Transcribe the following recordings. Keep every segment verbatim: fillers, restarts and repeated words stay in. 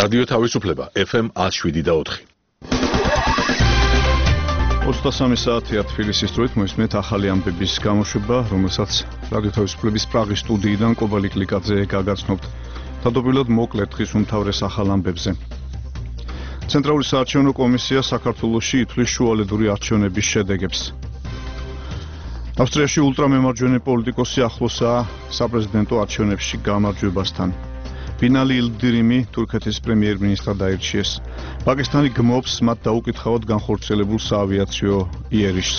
რადიო თავისუფლება ეფ ემ one oh seven და four. ოცდასამი საათია თბილისის დროით მოისმენთ ახალი ამბების გამოშვება, რომელსაც რადიო თავისუფლების პრაღის სტუდიიდან კობალი კლიკაძე გაგაცნობთ. თავდაპირველად მოკლედ დღის უმთავრეს ახალ ამბებზე. ცენტრალური საარჩევნო კომისია საქართველოში ითვლის შუალედური არჩევნების შედეგებს. ავსტრიაში ულტრამემარჯვენე პოლიტიკოსი ახლოსაა საპრეზიდენტო არჩევნებში გამარჯვებასთან. ბინალი ილდირიმი თურქეთის პრემიერ-მინისტრად აირჩიეს. პაკისტანი გმობს მათ დაუკითხავად განხორციელებულ საავიაციო იერიშს.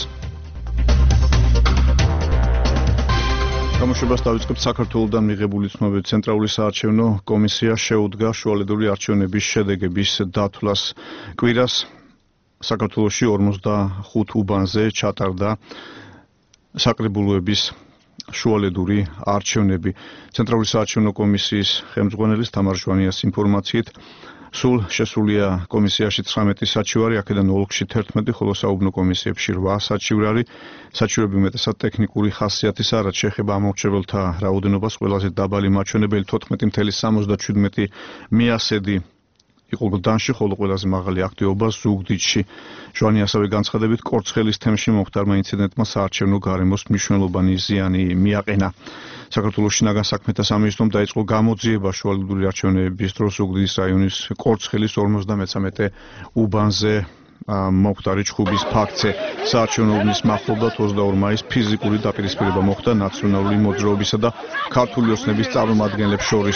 გამოშვებას დავიწყებთ საქართველოდან მიღებული ცნობებით. ცენტრალური საარჩევნო კომისია შეუდგა შუალედური არჩევნების შედეგების დათვლას. კვირას საქართველოში ორმოცდახუთ უბანზე ჩატარდა საკრებულოების შუალედური არჩევნები. ცენტრალური საარჩევნო კომისიის ხელმძღვანელის თამარ ჟვანიას ინფორმაციით, სულ შესულია კომისიაში ცხრამეტი საჩივარი, აქედან ოლქში თერთმეტი, ხოლო საუბნო კომისიებში რვა საჩივრარი. საჩივრები უმეტესად ტექნიკური ხასიათისაა, რაც შეეხება ამორჩეველთა რაოდენობას, ყველაზე დაბალი მაჩვენებელი თოთხმეტი virgulă ოცდაშვიდ მიასედი იყო გლდანში, ხოლო ყველაზე მაღალი აქტივობა ზუგდიდში. ჟვანი ასევე განცხადებით, კორცხელის თემში მომხდარმა ინციდენტმა საარჩევნო გარემოს მნიშვნელოვანი ზიანი მიაყენა. საქართველოში ნაგან საქმეთა სამინისტრომ დაიწყო გამოძიება შუალედური არჩევნების დროს ზუგდიდის რაიონის კორცხელის ორმოცდამეცამეტე უბანზე მომხდარი ჩხუბის ფაქტზე. საარჩევნო უბნის მახლობლად ოცდაორი მაისს ფიზიკური დაპირისპირება მოხდა ნაციონალური მოძრაობისა და ქართული ოცნების წარმომადგენლებს შორის.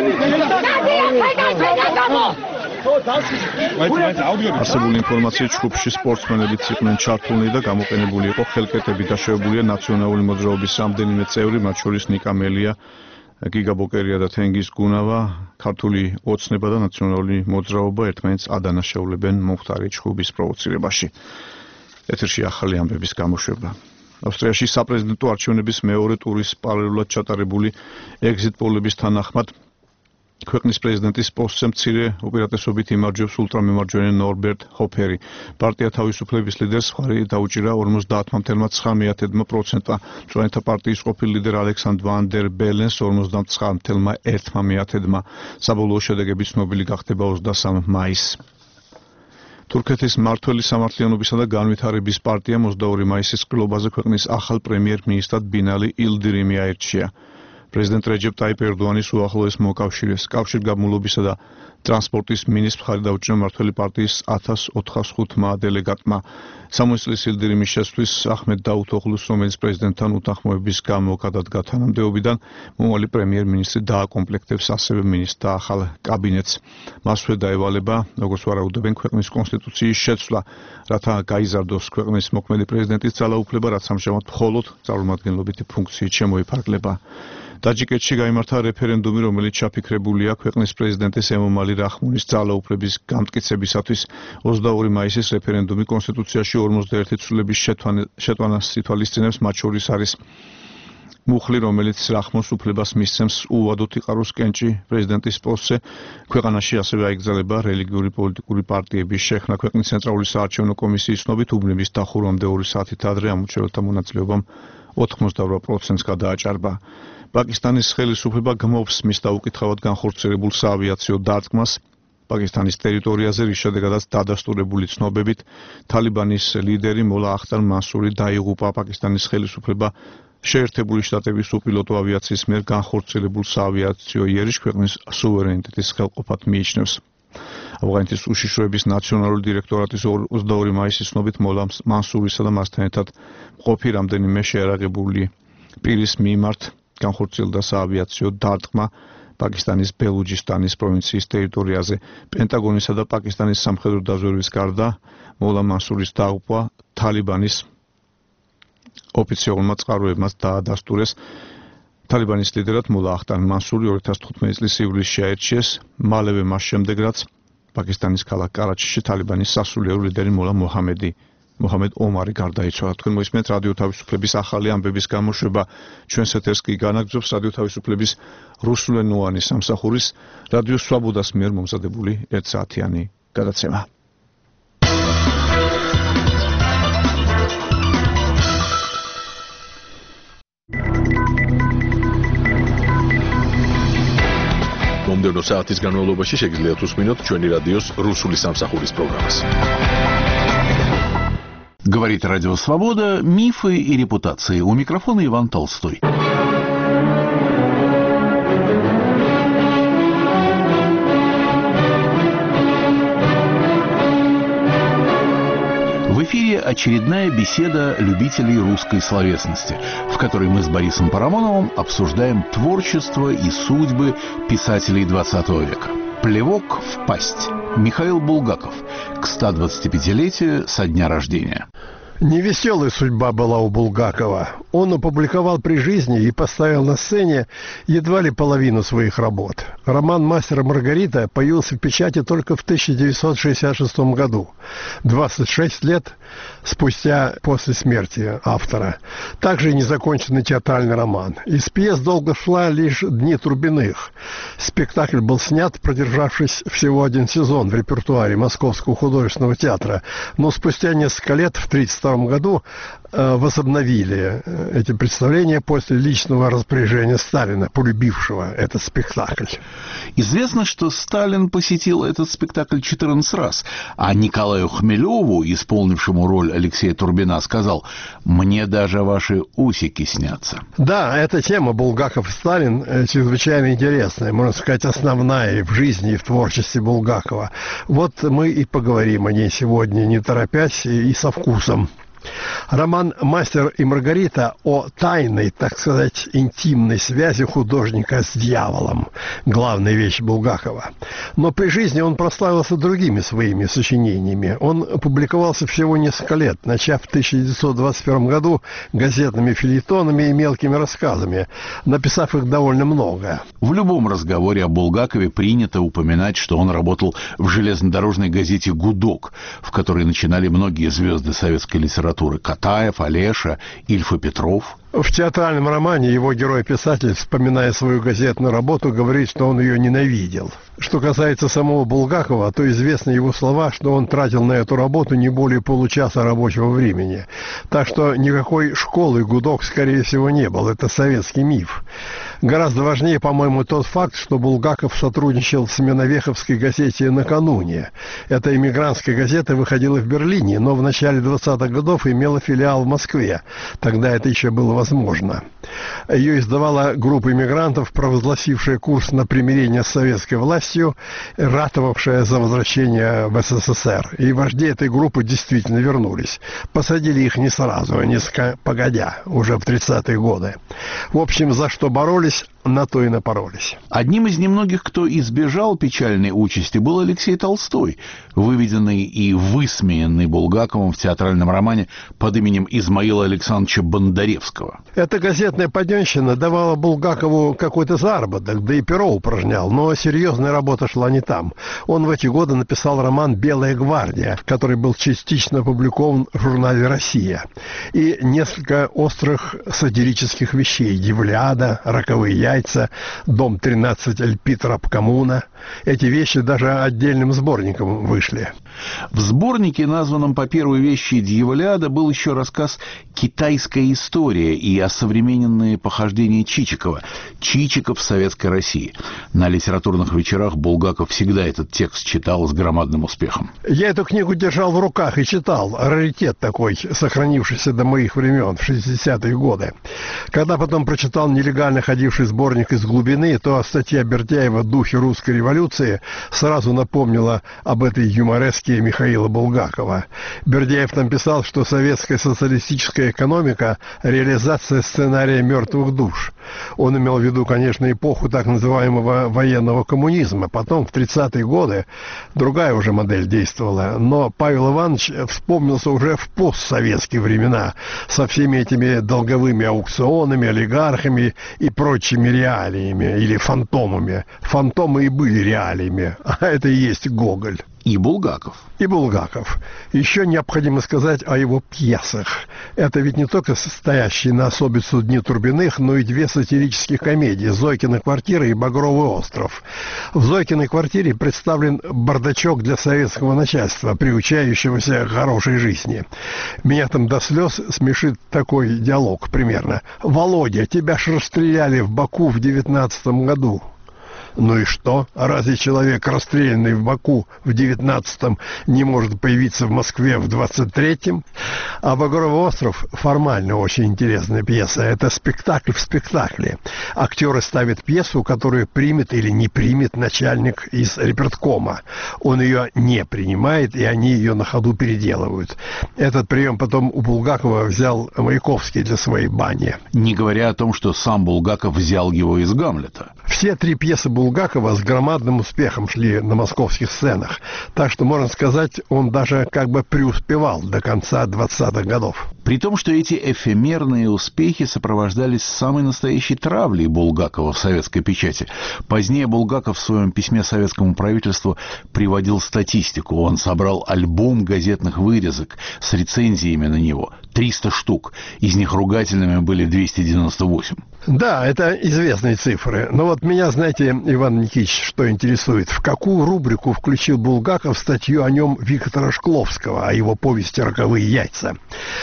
არსებული ინფორმაციით ჩხუბში სპორტსმენებიც იყვნენ ჩართულნი და გამოყენებული იყო ხელკეტები. დაშავებულია ნაციონალური მოძრაობის რამდენიმე წევრი, მათ შორის ნიკა მელია, გიგა ბოკერია და თენგიზ გუნავა. ქართული ოცნება და ნაციონალური მოძრაობა ერთმანეთს ადანაშაულებენ მომხდარი ჩხუბის პროვოცირებაში. ეთერში ახალი ამბების გამოშვება. ავსტრიაში საპრეზიდენტო არჩევნების მეორე ტურის პარალელურად ჩატარებული ეგზიტ პოლების თანახმად ქვეყნის პრეზიდენტის პოსტზე მცირე უპირატესობით იმარჯვებს ულტრამემარჯვენე ნორბერტ ჰოფერი. პარტია თავისუფლების ლიდერს მხარი დაუჭირა ორმოცდაათი virgulă ცხრამეტ პროცენტმა. მწვანეთა პარტიის ყოფილ ლიდერ ალექსანდრ ვან დერ ბელენს ორმოცდათვრამეტ virgulă ათმა. საბოლოო შედეგები ცნობილი გახდება ოცდასამ მაისს. თურქეთის მმართველი სამართლიანობისა და განვითარების პარტიამ ოცდაორი მაისის ყრილობაზე ქვეყნის ახალ პრემიერ-მინისტრად ბინალი ილდირიმი აირჩია. პრეზიდენტ რეჯეპ ტაიპ ერდოანის უახლოეს მოკავშირეს კავშირგაბმულობისა და ტრანსპორტის მინისტრს მხარი დაუჭირა მმართველი პარტიის ათას ოთხასხუთმა დელეგატმა. სამოცი წლის ილდირიმის შესვლის ახმედ დაუთოღლუს, რომელიც პრეზიდენტთან უთანხმოების გამო გადადგა თანამდებობიდან, მომავალი პრემიერ-მინისტრი დააკომპლექტებს ასევე მინისტრთა ახალ კაბინეტს. მასვე დაევალება, როგორც ვარაუდობენ, ქვეყნის კონსტიტუციის შეცვლა, რათა გაიზარდოს ქვეყნის მოქმედი პრეზიდენტის ძალაუფლება, რაც ამჟამად მხოლოდ წარმომადგენლობითი ფუნქციით შემოიფარგლება. ტაჯიკეთში გაიმართა რეფერენდუმი, რომელიც ჩაფიქრებულია ქვეყნის პრეზიდენტის ემომალი რაჰმონის ძალაუფლების გამტკიცებისათვის. ოცდაორი მაისის რეფერენდუმი კონსტიტუციაში ორმოცდაერთი ცვლილების შეტანას ითვალისწინებს, მათ შორის არის მუხლი, რომელიც რაჰმონს უფლებას მისცემს უვადოდ იყაროს კენჭი პრეზიდენტის პოსტზე. ქვეყანაში ასევე აიგრძელება რელიგიური პოლიტიკური პარტიების შექმნა. ქვეყნის ცენტრალური საარჩევნო კომისიის ცნობით, უბნების დახურვამდე ორი საათით ადრე ამორჩეველთა მონაწილეობამ ოთხმოცდარვა პროცენტს გადააჭარბა. პაკისტანის ხელისუფლება გმობს მის დაუკითხავად განხორციელებულ საავიაციო დარტყმას პაკისტანის ტერიტორიაზე, რის შედეგადაც დადასტურებული ცნობებით თალიბანის ლიდერი მოლა ახტარ მასური დაიღუპა. პაკისტანის ხელისუფლება შეერთებული შტატების უპილოტო ავიაციის მიერ განხორციელებულ საავიაციო იერიშს ქვეყნის სუვერენიტეტის ხელყოფად მიიჩნევს. ავღანეთის უშიშროების ნაციონალური დირექტორატის ოცდაორი მაისის ცნობით მოლა მასურისა და მასთან ერთად მყოფი რამდენიმე შეარაღებული პირის მიმართ განხორციელდა საავიაციო დარტყმა პაკისტანის ბელუჯისტანის პროვინციის ტერიტორიაზე. პენტაგონისა და პაკისტანის სამხედრო დაზვერვის გარდა მოლა მასურის დაღუპვა თალიბანის ოფიციალურმა წყაროებმაც დაადასტურეს. თალიბანის ლიდერად მოლა ახტარ მასური ორი ათას თხუთმეტი წლის ივლისში აირჩიეს, მალევე მას შემდეგ რაც პაკისტანის ქალაქ კარაჩიში თალიბანის სასულიერო ლიდერი მოლა მოჰამედი მოჰამედ ომარი გარდაიცვალა. თქვენ მოისმენთ რადიო თავისუფლების ახალი ამბების გამოშვება. ჩვენს ეთერს კი განაგრძობს რადიო თავისუფლების რუსულენოვანი სამსახურის რადიო სვაბოდას მიერ მომზადებული ერთსაათიანი გადაცემა. მომდევნო საათის განმავლობაში შეგიძლიათ უსმინოთ ჩვენი რადიოს რუსული სამსახურის პროგრამას. Говорит Радио Свобода, мифы и репутации. У микрофона Иван Толстой. В эфире очередная беседа любителей русской словесности, в которой мы с Борисом Парамоновым обсуждаем творчество и судьбы писателей двадцатого века. «Плевок в пасть». Михаил Булгаков. К стодвадцатипятилетию со дня рождения. Невеселая судьба была у Булгакова. Он опубликовал при жизни и поставил на сцене едва ли половину своих работ. Роман «Мастер и Маргарита» появился в печати только в тысяча девятьсот шестьдесят шестом году, двадцать шесть лет спустя после смерти автора. Также и незаконченный театральный роман. Из пьес долго шла лишь «Дни Турбиных». Спектакль был снят, продержавшись всего один сезон в репертуаре Московского художественного театра, но спустя несколько лет, в тысяча девятьсот тридцать втором году, возобновили эти представления после личного распоряжения Сталина, полюбившего этот спектакль. Известно, что Сталин посетил этот спектакль четырнадцать раз, а Николаю Хмелеву, исполнившему роль Алексея Турбина, сказал: «Мне даже ваши усики снятся». Да, эта тема Булгаков и Сталин чрезвычайно интересная, можно сказать, основная в жизни и в творчестве Булгакова. Вот мы и поговорим о ней сегодня, не торопясь и со вкусом. Роман «Мастер и Маргарита» о тайной, так сказать, интимной связи художника с дьяволом. Главная вещь Булгакова. Но при жизни он прославился другими своими сочинениями. Он публиковался всего несколько лет, начав в тысяча девятьсот двадцать первом году газетными фельетонами и мелкими рассказами, написав их довольно много. В любом разговоре о Булгакове принято упоминать, что он работал в железнодорожной газете «Гудок», в которой начинали многие звезды советской литературы. Катаев, Олеша, Ильф и Петров. В театральном романе его герой-писатель, вспоминая свою газетную работу, говорит, что он ее ненавидел. Что касается самого Булгакова, то известны его слова, что он тратил на эту работу не более получаса рабочего времени. Так что никакой школы «Гудок», скорее всего, не был. Это советский миф. Гораздо важнее, по-моему, тот факт, что Булгаков сотрудничал с Меновеховской газете «Накануне». Эта эмигрантская газета выходила в Берлине, но в начале двадцатых годов имела филиал в Москве. Тогда это еще было возможно. Ее издавала группа эмигрантов, провозгласившая курс на примирение с советской властью, ратовавшая за возвращение в СССР. И вожди этой группы действительно вернулись. Посадили их не сразу, а несколько погодя, уже в тридцатые годы. В общем, за что боролись, на то и напоролись. Одним из немногих, кто избежал печальной участи, был Алексей Толстой, выведенный и высмеянный Булгаковым в театральном романе под именем Измаила Александровича Бондаревского. Эта газетная поденщина давала Булгакову какой-то заработок, да и перо упражнял, но серьезная работа шла не там. Он в эти годы написал роман «Белая гвардия», который был частично опубликован в журнале «Россия», и несколько острых сатирических вещей: «Дивляда», «Роковые яйца», «Дом тринадцать», «Эльпит Рабкомуна». Эти вещи даже отдельным сборником вышли. В сборнике, названном по первой вещи «Дьяволяда», был еще рассказ «Китайская история» и осовремененные похождения Чичикова. Чичиков в Советской России. На литературных вечерах Булгаков всегда этот текст читал с громадным успехом. Я эту книгу держал в руках и читал. Раритет такой, сохранившийся до моих времен, в шестидесятые годы. Когда потом прочитал нелегально ходивший сборник «Из глубины», то статья Бердяева «Духи русской революции» сразу напомнила об этой юмореске Михаила Булгакова. Бердяев там писал, что советская социалистическая экономика – реализация сценария «Мертвых душ». Он имел в виду, конечно, эпоху так называемого военного коммунизма. Потом, в тридцатые годы, другая уже модель действовала. Но Павел Иванович вспомнился уже в постсоветские времена со всеми этими долговыми аукционами, олигархами и прочими реалиями или фантомами. Фантомы и были реалиями, а это и есть Гоголь. И Булгаков. И Булгаков. Еще необходимо сказать о его пьесах. Это ведь не только стоящие на особицу «Дни Турбиных», но и две сатирические комедии «Зойкина квартира» и «Багровый остров». В «Зойкиной квартире» представлен бардачок для советского начальства, приучающегося к хорошей жизни. Меня там до слез смешит такой диалог примерно. «Володя, тебя ж расстреляли в Баку в девятнадцатом году». Ну и что? Разве человек, расстрелянный в Баку в девятнадцатом, не может появиться в Москве в двадцать третьем? А «Багровый остров» формально очень интересная пьеса. Это спектакль в спектакле. Актеры ставят пьесу, которую примет или не примет начальник из реперткома. Он ее не принимает, и они ее на ходу переделывают. Этот прием потом у Булгакова взял Маяковский для своей бани. Не говоря о том, что сам Булгаков взял его из «Гамлета». Все три пьесы Булгакова с громадным успехом шли на московских сценах. Так что, можно сказать, он даже как бы преуспевал до конца двадцатых годов. При том, что эти эфемерные успехи сопровождались самой настоящей травлей Булгакова в советской печати. Позднее Булгаков в своем письме советскому правительству приводил статистику. Он собрал альбом газетных вырезок с рецензиями на него. триста штук. Из них ругательными были двести девяносто восемь. Да, это известные цифры. Но вот меня, знаете, Иван Никитич, что интересует. В какую рубрику включил Булгаков статью о нем Виктора Шкловского, о его повести «Роковые яйца»?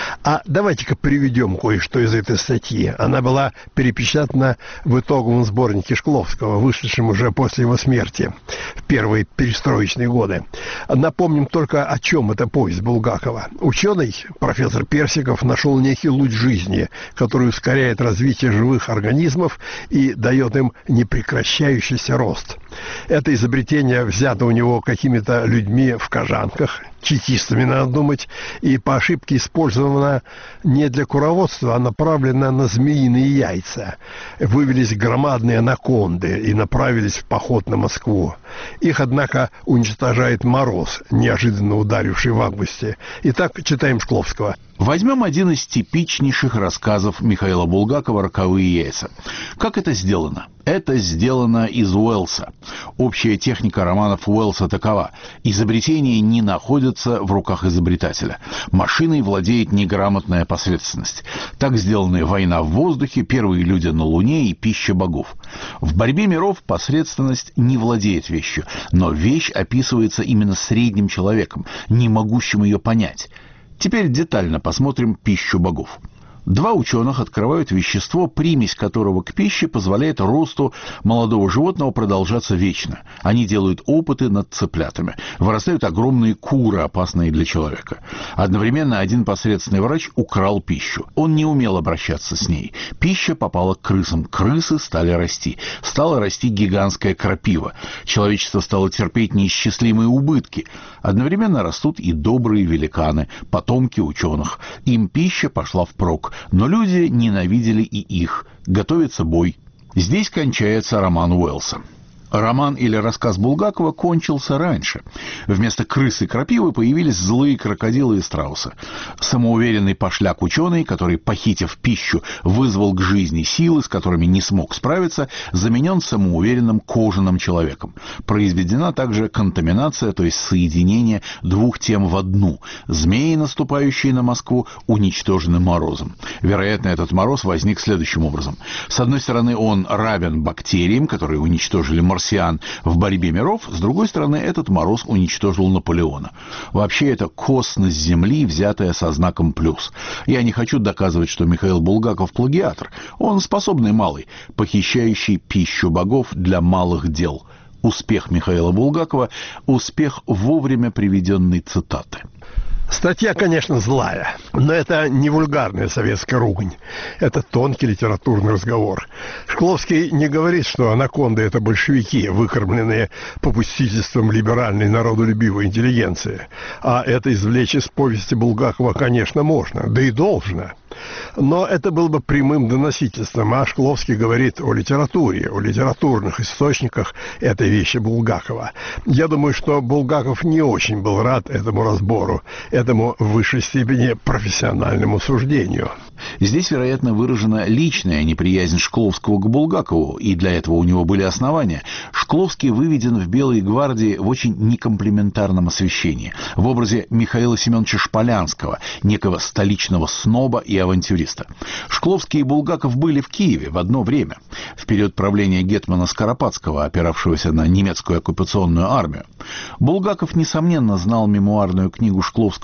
А давайте-ка приведем кое-что из этой статьи. Она была перепечатана в итоговом сборнике Шкловского, вышедшем уже после его смерти в первые перестроечные годы. Напомним только, о чем эта повесть Булгакова. Ученый, профессор Персиков, нашел некий луч жизни, который ускоряет развитие живых организмов и дает им непрекращающийся рост. Это изобретение взято у него какими-то людьми в Кожанках, чекистами, надо думать, и по ошибке использовано не для куроводства, а направлено на змеиные яйца. Вывелись громадные анаконды и направились в поход на Москву. Их, однако, уничтожает мороз, неожиданно ударивший в августе. Итак, читаем Шкловского. Возьмем один из типичнейших рассказов Михаила Булгакова «Роковые яйца». Как это сделано? Это сделано из Уэллса. Общая техника романов Уэллса такова. Изобретение не находится в руках изобретателя. Машиной владеет неграмотная посредственность. Так сделаны «Война в воздухе», «Первые люди на Луне» и «Пища богов». В «Борьбе миров» посредственность не владеет вещью, но вещь описывается именно средним человеком, не могущим ее понять. Теперь детально посмотрим «Пищу богов». Два ученых открывают вещество, примесь которого к пище позволяет росту молодого животного продолжаться вечно. Они делают опыты над цыплятами. Вырастают огромные куры, опасные для человека. Одновременно один посредственный врач украл пищу. Он не умел обращаться с ней. Пища попала к крысам. Крысы стали расти. Стала расти гигантская крапива. Человечество стало терпеть неисчислимые убытки. Одновременно растут и добрые великаны, потомки ученых. Им пища пошла впрок. Но люди ненавидели и их. Готовится бой. Здесь кончается роман Уэллса. Роман или рассказ Булгакова кончился раньше. Вместо крысы и крапивы появились злые крокодилы и страусы. Самоуверенный пошляк-ученый, который, похитив пищу, вызвал к жизни силы, с которыми не смог справиться, заменен самоуверенным кожаным человеком. Произведена также контаминация, то есть соединение двух тем в одну. Змеи, наступающие на Москву, уничтожены морозом. Вероятно, этот мороз возник следующим образом. С одной стороны, он равен бактериям, которые уничтожили марсиан в «Борьбе миров», с другой стороны, этот мороз уничтожил Наполеона. Вообще, это косность Земли, взятая со знаком плюс. Я не хочу доказывать, что Михаил Булгаков плагиатор. Он способный малый, похищающий пищу богов для малых дел. Успех Михаила Булгакова – успех вовремя приведенной цитаты. Статья, конечно, злая, но это не вульгарная советская ругань. Это тонкий литературный разговор. Шкловский не говорит, что анаконды – это большевики, выкормленные попустительством либеральной народолюбивой интеллигенции. А это извлечь из повести Булгакова, конечно, можно, да и должно. Но это было бы прямым доносительством, а Шкловский говорит о литературе, о литературных источниках этой вещи Булгакова. Я думаю, что Булгаков не очень был рад этому разбору, этому в высшей степени профессиональному суждению. Здесь, вероятно, выражена личная неприязнь Шкловского к Булгакову, и для этого у него были основания. Шкловский выведен в «Белой гвардии» в очень некомплиментарном освещении, в образе Михаила Семеновича Шполянского, некого столичного сноба и авантюриста. Шкловский и Булгаков были в Киеве в одно время, в период правления гетмана Скоропадского, опиравшегося на немецкую оккупационную армию. Булгаков, несомненно, знал мемуарную книгу Шкловского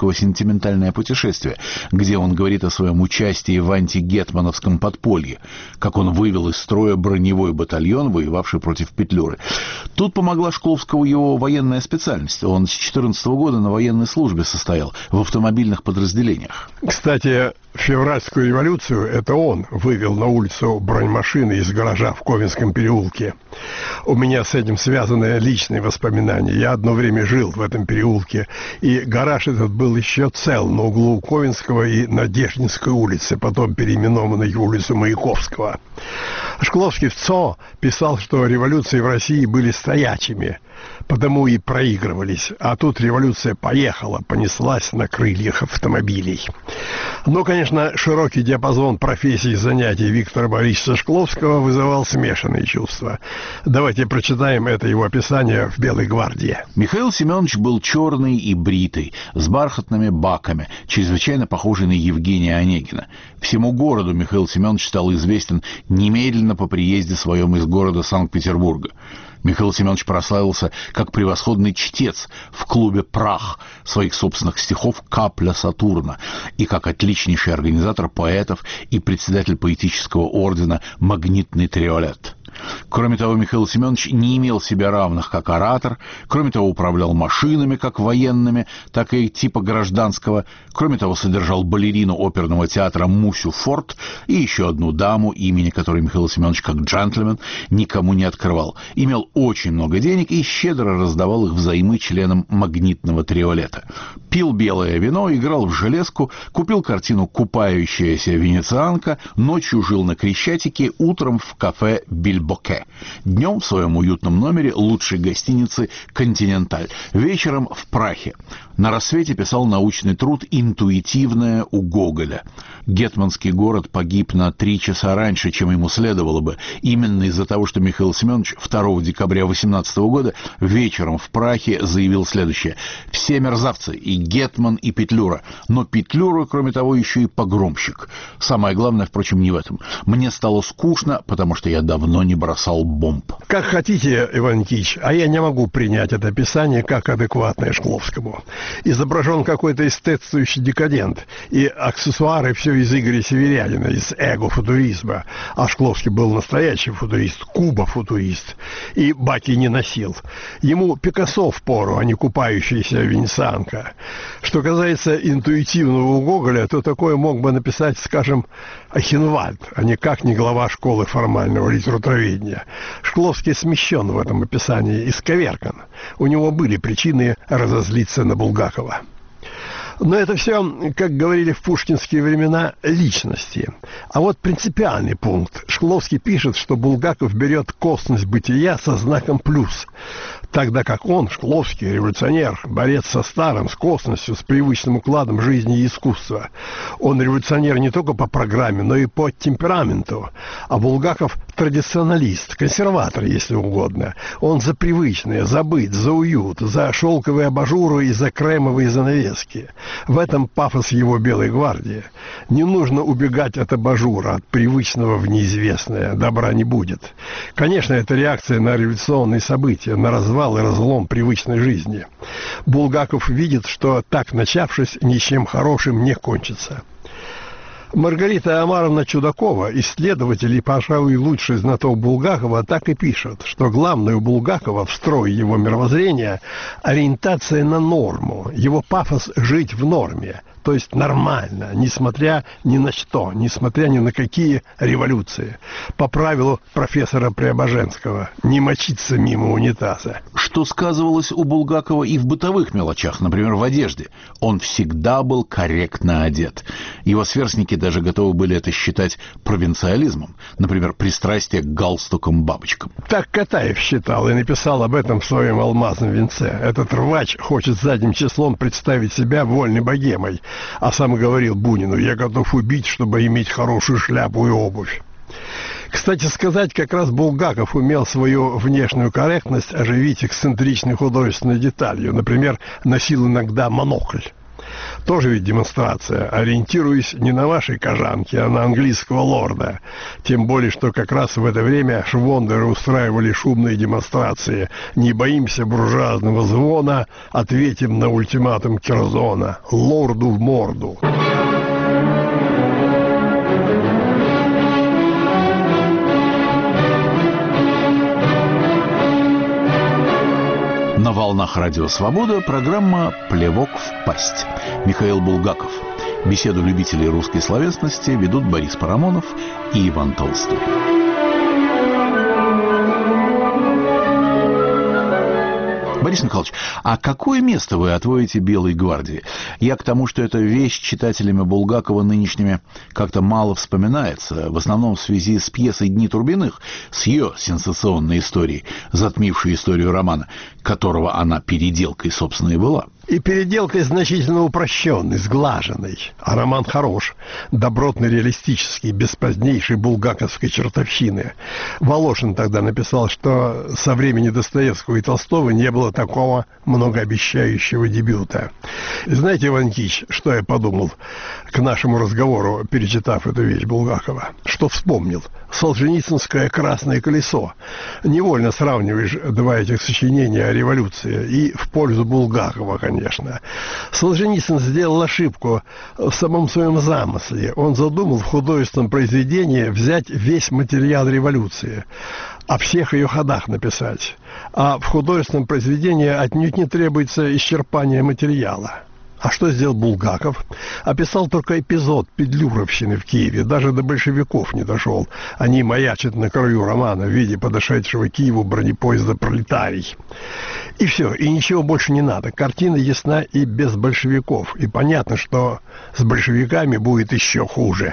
Шкловского «Сентиментальное путешествие», где он говорит о своем участии в антигетмановском подполье, как он вывел из строя броневой батальон, воевавший против Петлюры. Тут помогла Шкловскому его военная специальность. Он с четырнадцатого года на военной службе состоял в автомобильных подразделениях. Кстати, февральскую революцию это он вывел на улицу бронемашины из гаража в Ковенском переулке. У меня с этим связаны личные воспоминания. Я одно время жил в этом переулке, и гараж этот был еще цел на углу Ковенского и Надеждинской улицы, потом переименованной в улицу Маяковского. Шкловский в ЦО писал, что революции в России были стоячими, потому и проигрывались. А тут революция поехала, понеслась на крыльях автомобилей. Но, конечно, широкий диапазон профессий и занятий Виктора Борисовича Шкловского вызывал смешанные чувства. Давайте прочитаем это его описание в «Белой гвардии». Михаил Семенович был черный и бритый, с бархатными баками, чрезвычайно похожий на Евгения Онегина. Всему городу Михаил Семенович стал известен немедленно по приезде своем из города Санкт-Петербурга. Михаил Семенович прославился как превосходный чтец в клубе «Прах» своих собственных стихов «Капля Сатурна» и как отличнейший организатор поэтов и председатель поэтического ордена «Магнитный триолет». Кроме того, Михаил Семенович не имел себе равных как оратор, кроме того, управлял машинами как военными, так и типа гражданского, кроме того, содержал балерину оперного театра Мусю Форт и еще одну даму, имени которой Михаил Семенович как джентльмен никому не открывал, имел очень много денег и щедро раздавал их взаймы членам магнитного триолета. Пил белое вино, играл в железку, купил картину «Купающаяся венецианка», ночью жил на Крещатике, утром в кафе «Бильбоке». Днем в своем уютном номере лучшей гостиницы «Континенталь», вечером в Прахе. На рассвете писал научный труд «Интуитивное» у Гоголя. Гетманский город погиб на три часа раньше, чем ему следовало бы, именно из-за того, что Михаил Семенович второго декабря восемнадцатого года вечером в Прахе заявил следующее: «Все мерзавцы, и Гетман, и Петлюра, но Петлюра, кроме того, еще и погромщик. Самое главное, впрочем, не в этом. Мне стало скучно, потому что я давно не бросал бомб». Как хотите, Иван Никитич, а я не могу принять это описание как адекватное Шкловскому. Изображен какой-то эстетствующий декадент, и аксессуары все из Игоря Северянина, из эго-футуризма. А Шкловский был настоящий футурист, куба-футурист, и баки не носил. Ему Пикассо впору, а не купающаяся венецианка. Что касается интуитивного у Гоголя, то такое мог бы написать, скажем, Ахенвальд, а никак не глава школы формального литературоведения. Шкловский смещен в этом описании, исковеркан. У него были причины разозлиться на Булгакова. Но это все, как говорили в пушкинские времена, личности. А вот принципиальный пункт. Шкловский пишет, что Булгаков берет косность бытия со знаком «плюс», тогда как он, Шкловский, революционер, борец со старым, с косностью, с привычным укладом жизни и искусства. Он революционер не только по программе, но и по темпераменту. А Булгаков традиционалист, консерватор, если угодно. Он за привычное, за быт, за уют, за шелковые абажуры и за кремовые занавески. В этом пафос его «Белой гвардии». Не нужно убегать от абажура, от привычного в неизвестное. Добра не будет. Конечно, это реакция на революционные события, на развал и разлом привычной жизни. Булгаков видит, что так начавшись, ничем хорошим не кончится. Маргарита Омаровна Чудакова, исследователь и, пожалуй, лучший знаток Булгакова, так и пишет, что главное у Булгакова в строе его мировоззрения – ориентация на норму, его пафос жить в норме, то есть нормально, несмотря ни на что, несмотря ни на какие революции. По правилу профессора Преображенского – не мочиться мимо унитаза. Что сказывалось у Булгакова и в бытовых мелочах, например, в одежде. Он всегда был корректно одет. Его сверстники даже готовы были это считать провинциализмом. Например, пристрастие к галстукам-бабочкам. Так Катаев считал и написал об этом в своем «Алмазном венце». Этот рвач хочет задним числом представить себя вольной богемой, а сам говорил Бунину: «Я готов убить, чтобы иметь хорошую шляпу и обувь». Кстати сказать, как раз Булгаков умел свою внешнюю корректность оживить эксцентричной художественной деталью. Например, носил иногда монокль. Тоже ведь демонстрация. Ориентируясь не на вашей кожанке, а на английского лорда. Тем более, что как раз в это время швондеры устраивали шумные демонстрации. Не боимся буржуазного звона, ответим на ультиматум Керзона. Лорду в морду. На волнах Радио Свобода программа «Плевок в пасть». Михаил Булгаков. Беседу любителей русской словесности ведут Борис Парамонов и Иван Толстой. Борис Михайлович, а какое место вы отводите «Белой гвардии»? Я к тому, что эта вещь читателями Булгакова нынешними как-то мало вспоминается, в основном в связи с пьесой «Дни Турбиных», с ее сенсационной историей, затмившей историю романа, которого она переделкой, собственно, и была. И переделкой значительно упрощенной, сглаженной. А роман хорош, добротный, реалистический, без позднейшей булгаковской чертовщины. Волошин тогда написал, что со времени Достоевского и Толстого не было такого многообещающего дебюта. Знаете, Иван Ильич, что я подумал к нашему разговору, перечитав эту вещь Булгакова? Что вспомнил? Солженицынское «Красное колесо». Невольно сравниваешь два этих сочинения о революции и в пользу Булгакова, конечно. Солженицын сделал ошибку в самом своем замысле. Он задумал в художественном произведении взять весь материал революции, о всех ее ходах написать. А в художественном произведении отнюдь не требуется исчерпание материала. А что сделал Булгаков? Описал только эпизод петлюровщины в Киеве, даже до большевиков не дошел. Они маячат на краю романа в виде подошедшего к Киеву бронепоезда «Пролетарий». И все, и ничего больше не надо. Картина ясна и без большевиков. И понятно, что с большевиками будет еще хуже.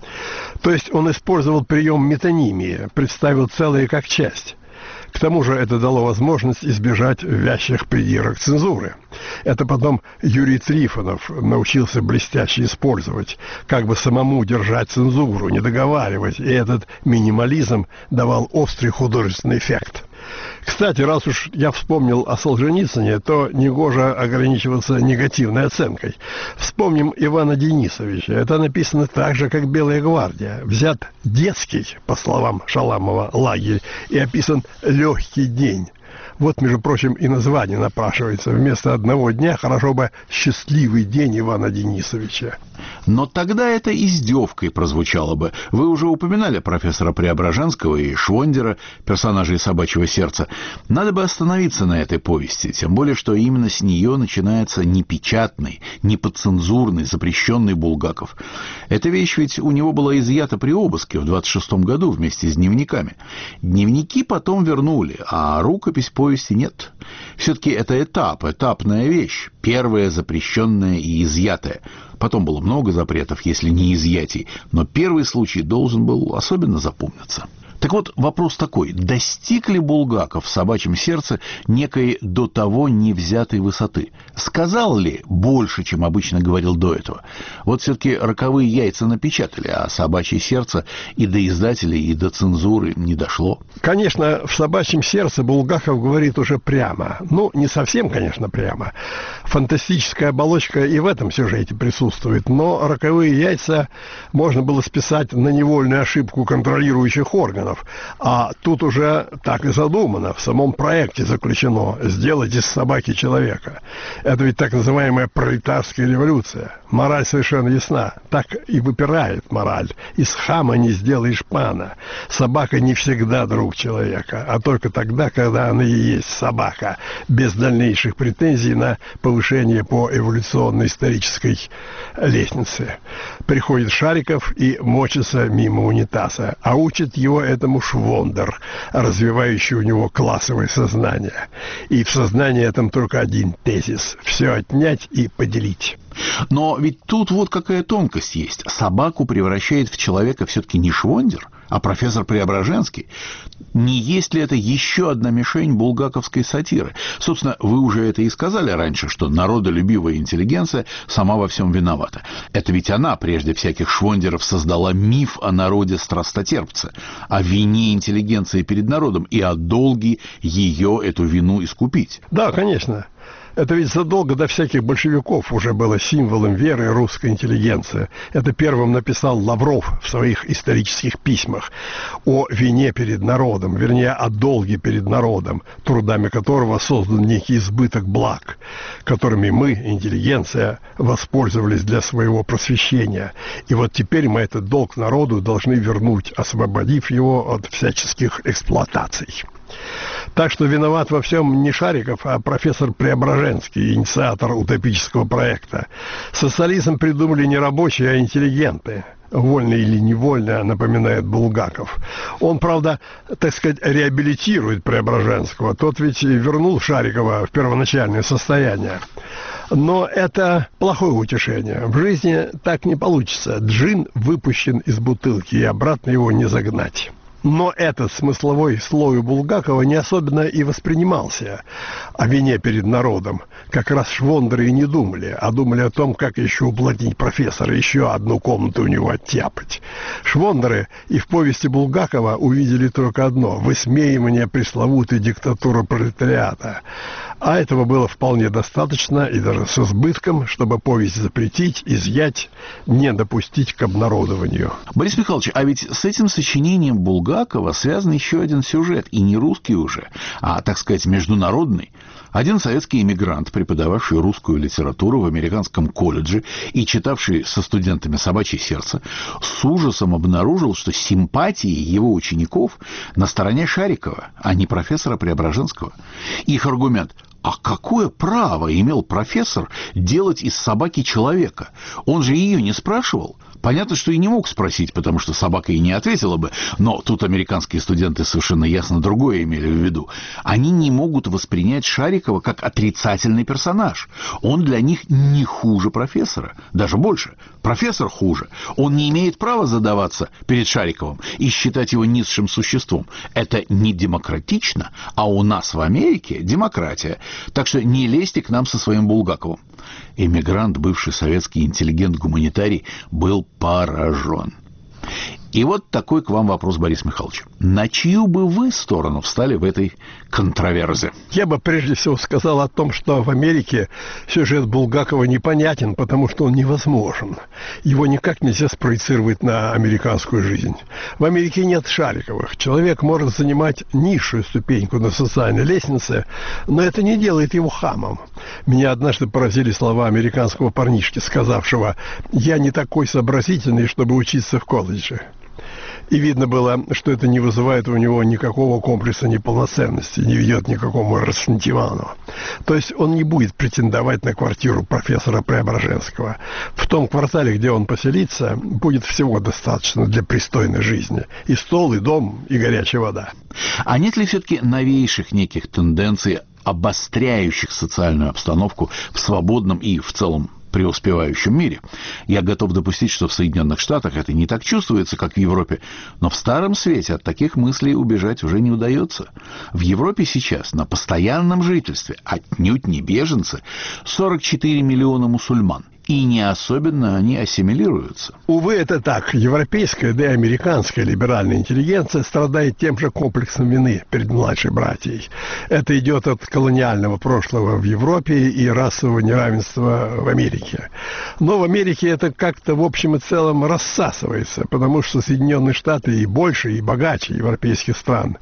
То есть он использовал прием метонимии, представил целое как часть. К тому же это дало возможность избежать вязчих придирок цензуры. Это потом Юрий Трифонов научился блестяще использовать, как бы самому держать цензуру, не договаривать, и этот минимализм давал острый художественный эффект. Кстати, раз уж я вспомнил о Солженицыне, то негоже ограничиваться негативной оценкой. Вспомним Ивана Денисовича. Это написано так же, как «Белая гвардия». Взят детский, по словам Шаламова, лагерь и описан легкий день. Вот, между прочим, и название напрашивается. Вместо одного дня хорошо бы «Счастливый день Ивана Денисовича». Но тогда это издевкой прозвучало бы. Вы уже упоминали профессора Преображенского и Швондера, персонажей «Собачьего сердца». Надо бы остановиться на этой повести, тем более, что именно с нее начинается непечатный, неподцензурный, запрещенный Булгаков. Эта вещь ведь у него была изъята при обыске в двадцать шестом году вместе с дневниками. Дневники потом вернули, а рукопись повести нет. Все-таки это этап, этапная вещь, первая запрещенная и изъятая. Потом было много запретов, если не изъятий, но первый случай должен был особенно запомниться. Так вот, вопрос такой. Достиг ли Булгаков в «Собачьем сердце» некой до того невзятой высоты? Сказал ли больше, чем обычно говорил до этого? Вот все-таки «Роковые яйца» напечатали, а «Собачье сердце» и до издателей, и до цензуры не дошло. Конечно, в «Собачьем сердце» Булгаков говорит уже прямо. Ну, не совсем, конечно, прямо. Фантастическая оболочка и в этом сюжете присутствует. Но «Роковые яйца» можно было списать на невольную ошибку контролирующих органов. А тут уже так и задумано, в самом проекте заключено сделать из собаки человека. Это ведь так называемая пролетарская революция. Мораль совершенно ясна. Так и выпирает мораль. Из хама не сделаешь пана. Собака не всегда друг человека, а только тогда, когда она и есть собака, без дальнейших претензий на повышение по эволюционно-исторической лестнице. Приходит Шариков и мочится мимо унитаза, а учит его этому Швондер, развивающий у него классовое сознание. И в сознании этом только один тезис: все отнять и поделить. Но ведь тут вот какая тонкость есть. Собаку превращает в человека все-таки не Швондер, а профессор Преображенский. Не есть ли это еще одна мишень булгаковской сатиры? Собственно, вы уже это и сказали раньше, что народолюбивая интеллигенция сама во всем виновата. Это ведь она, прежде всяких Швондеров, создала миф о народе-страстотерпце, о вине интеллигенции перед народом и о долге ее эту вину искупить. Да, конечно. Это ведь задолго до всяких большевиков уже было символом веры русской интеллигенции. Это первым написал Лавров в своих исторических письмах о вине перед народом, вернее, о долге перед народом, трудами которого создан некий избыток благ, которыми мы, интеллигенция, воспользовались для своего просвещения. И вот теперь мы этот долг народу должны вернуть, освободив его от всяческих эксплуатаций. Так что виноват во всем не Шариков, а профессор Преображенский, инициатор утопического проекта. Социализм придумали не рабочие, а интеллигенты. Вольно или невольно, напоминает Булгаков. Он, правда, так сказать, реабилитирует Преображенского. Тот ведь вернул Шарикова в первоначальное состояние. Но это плохое утешение. В жизни так не получится. Джин выпущен из бутылки, и обратно его не загнать. Но этот смысловой слой у Булгакова не особенно и воспринимался. О вине перед народом как раз швондеры и не думали, а думали о том, как еще уплотнить профессора, еще одну комнату у него оттяпать. Швондеры и в повести Булгакова увидели только одно – высмеивание пресловутой диктатуры пролетариата. А этого было вполне достаточно, и даже с избытком, чтобы повесть запретить, изъять, не допустить к обнародованию. Борис Михайлович, а ведь с этим сочинением Булгакова связан еще один сюжет, и не русский уже, а, так сказать, международный. Один советский эмигрант, преподававший русскую литературу в американском колледже и читавший со студентами «Собачье сердце», с ужасом обнаружил, что симпатии его учеников на стороне Шарикова, а не профессора Преображенского. Их аргумент: а какое право имел профессор делать из собаки человека? Он же ее не спрашивал. Понятно, что и не мог спросить, потому что собака и не ответила бы, но тут американские студенты совершенно ясно другое имели в виду. Они не могут воспринять Шарикова как отрицательный персонаж. Он для них не хуже профессора, даже больше. Профессор хуже. Он не имеет права задаваться перед Шариковым и считать его низшим существом. Это не демократично, а у нас в Америке демократия. Так что не лезьте к нам со своим Булгаковым. Эмигрант, бывший советский интеллигент-гуманитарий, был поражен. И вот такой к вам вопрос, Борис Михайлович. На чью бы вы сторону встали в этой контроверзе? Я бы прежде всего сказал о том, что в Америке сюжет Булгакова непонятен, потому что он невозможен. Его никак нельзя спроецировать на американскую жизнь. В Америке нет Шариковых. Человек может занимать низшую ступеньку на социальной лестнице, но это не делает его хамом. Меня однажды поразили слова американского парнишки, сказавшего: «Я не такой сообразительный, чтобы учиться в колледже». И видно было, что это не вызывает у него никакого комплекса неполноценности, не ведет ни к какому рассентиману. То есть он не будет претендовать на квартиру профессора Преображенского. В том квартале, где он поселится, будет всего достаточно для пристойной жизни. И стол, и дом, и горячая вода. А нет ли все-таки новейших неких тенденций, обостряющих социальную обстановку в свободном и в целом преуспевающем мире? Я готов допустить, что в Соединенных Штатах это не так чувствуется, как в Европе, но в Старом Свете от таких мыслей убежать уже не удается. В Европе сейчас на постоянном жительстве, отнюдь не беженцы, сорок четыре миллиона мусульман. И не особенно они ассимилируются. Увы, это так. Европейская, да и американская либеральная интеллигенция страдает тем же комплексом вины перед младшей братьей. Это идет от колониального прошлого в Европе и расового неравенства в Америке. Но в Америке это как-то в общем и целом рассасывается, потому что Соединенные Штаты и больше, и богаче европейских стран.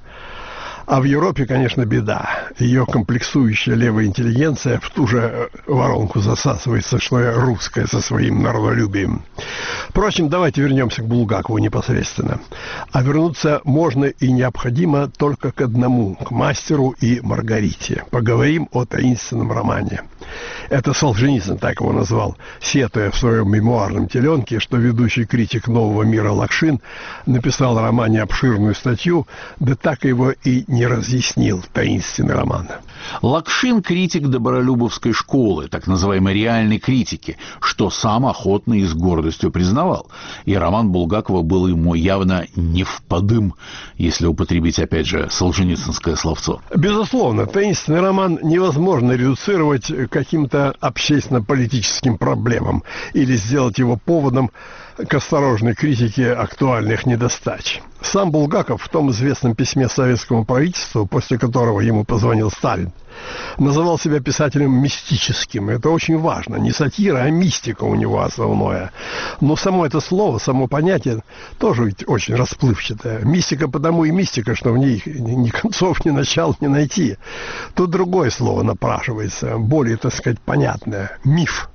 А в Европе, конечно, беда. Ее комплексующая левая интеллигенция в ту же воронку засасывается, что и русская со своим народолюбием. Впрочем, давайте вернемся к Булгакову непосредственно. А вернуться можно и необходимо только к одному, к мастеру и Маргарите. Поговорим о таинственном романе. Это Солженицын так его назвал, сетуя в своем мемуарном теленке, что ведущий критик «Нового мира» Лакшин написал о романе обширную статью, да так его и не разъяснил таинственный роман. Лакшин – критик добролюбовской школы, так называемой реальной критики, что сам охотно и с гордостью признавал. И роман Булгакова был ему явно не вподым, если употребить, опять же, солженицынское словцо. Безусловно, таинственный роман невозможно редуцировать к каким-то общественно-политическим проблемам или сделать его поводом к осторожной критике актуальных недостач. Сам Булгаков в том известном письме советскому правительству, после которого ему позвонил Сталин, называл себя писателем мистическим. Это очень важно. Не сатира, а мистика у него основное. Но само это слово, само понятие тоже ведь очень расплывчатое. Мистика потому и мистика, что в ней ни концов, ни начал не найти. Тут другое слово напрашивается, более, так сказать, понятное. Миф.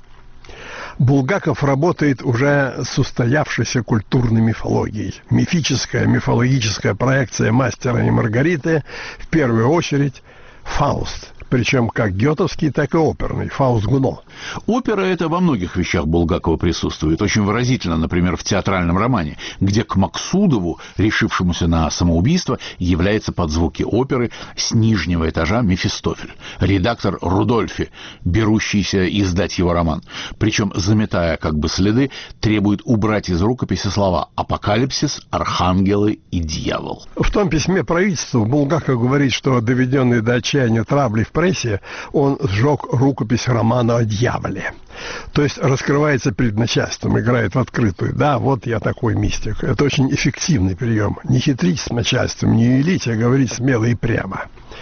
Булгаков работает уже с устоявшейся культурной мифологией. Мифическая, мифологическая проекция «Мастера и Маргариты» в первую очередь «Фауст». Причем как гетовский, так и оперный. Фауст Гуно. Опера это во многих вещах Булгакова присутствует. Очень выразительно, например, в театральном романе, где к Максудову, решившемуся на самоубийство, является под звуки оперы с нижнего этажа Мефистофель, редактор Рудольфи, берущийся издать его роман. Причем, заметая как бы следы, требует убрать из рукописи слова «апокалипсис», «архангелы» и «дьявол». В том письме правительству Булгаков говорит, что доведенный до отчаяния травли в прессе, он сжег рукопись романа о дьяволе. То есть раскрывается перед начальством, играет в открытую. Да, вот я такой мистик. Это очень эффективный прием. Не хитрить с начальством, не юлить, а говорить смело и прямо.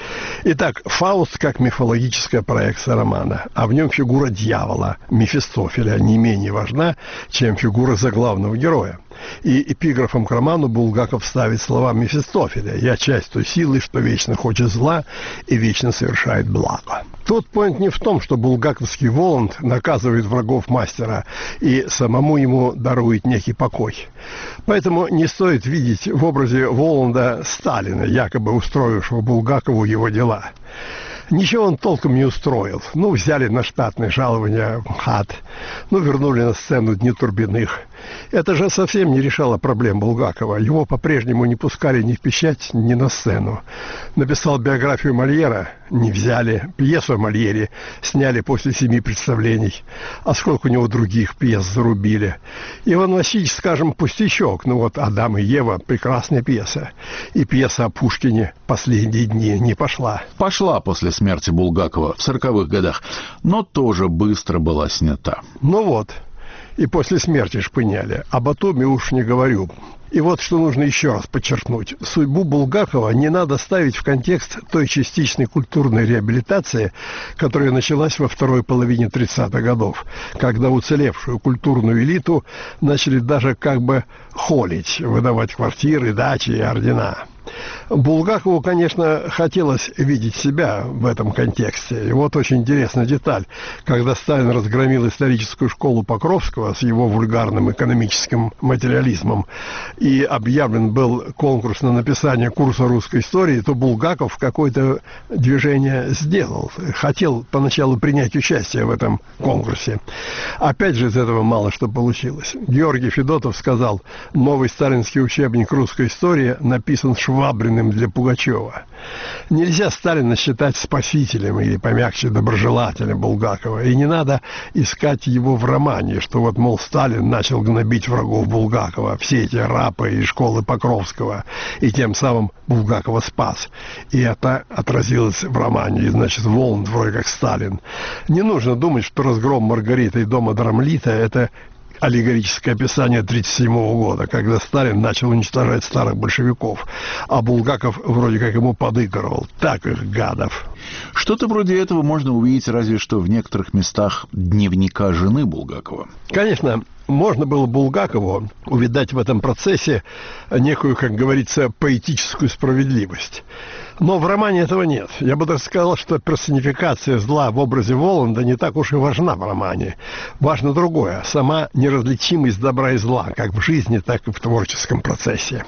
Итак, «Фауст» как мифологическая проекция романа, а в нем фигура дьявола, Мефистофеля, не менее важна, чем фигура заглавного героя. И эпиграфом к роману Булгаков ставит слова Мефистофеля: «Я часть той силы, что вечно хочет зла и вечно совершает благо». Тут поинт не в том, что булгаковский Воланд наказывает врагов мастера и самому ему дарует некий покой. Поэтому не стоит видеть в образе Воланда Сталина, якобы устроившего Булгакову его дела. Ничего он толком не устроил. Ну, взяли на штатное жалование МХАТ, ну, вернули на сцену «Дни Турбиных». Это же совсем не решало проблем Булгакова. Его по-прежнему не пускали ни в печать, ни на сцену. Написал биографию Мольера, не взяли. Пьесу о Мольере сняли после семи представлений. А сколько у него других пьес зарубили. Иван Васильевич, скажем, пустячок. Ну вот «Адам и Ева» — прекрасная пьеса. И пьеса о Пушкине «Последние дни» не пошла. Пошла после смерти Булгакова в сороковых годах, но тоже быстро была снята. Ну вот. И после смерти шпыняли. Об Атоме уж не говорю. И вот что нужно еще раз подчеркнуть. Судьбу Булгакова не надо ставить в контекст той частичной культурной реабилитации, которая началась во второй половине тридцатых годов, когда уцелевшую культурную элиту начали даже как бы холить, выдавать квартиры, дачи и ордена. Булгакову, конечно, хотелось видеть себя в этом контексте. И вот очень интересная деталь. Когда Сталин разгромил историческую школу Покровского с его вульгарным экономическим материализмом и объявлен был конкурс на написание курса русской истории, то Булгаков какое-то движение сделал. Хотел поначалу принять участие в этом конкурсе. Опять же, из этого мало что получилось. Георгий Федотов сказал: новый сталинский учебник русской истории написан Швабриным для Пугачева. Нельзя Сталина считать спасителем или, помягче, доброжелателем Булгакова. И не надо искать его в романе, что вот, мол, Сталин начал гнобить врагов Булгакова, все эти рапы и школы Покровского, и тем самым Булгакова спас. И это отразилось в романе, и, значит, Воланд вроде как Сталин. Не нужно думать, что разгром Маргариты и дома Драмлита — это аллегорическое описание тридцать седьмого года, когда Сталин начал уничтожать старых большевиков, а Булгаков вроде как ему подыгрывал. Так их, гадов. Что-то вроде этого можно увидеть разве что в некоторых местах дневника жены Булгакова. Конечно, можно было Булгакову увидать в этом процессе некую, как говорится, поэтическую справедливость. Но в романе этого нет. Я бы даже сказал, что персонификация зла в образе Воланда не так уж и важна в романе. Важно другое — сама неразличимость добра и зла, как в жизни, так и в творческом процессе.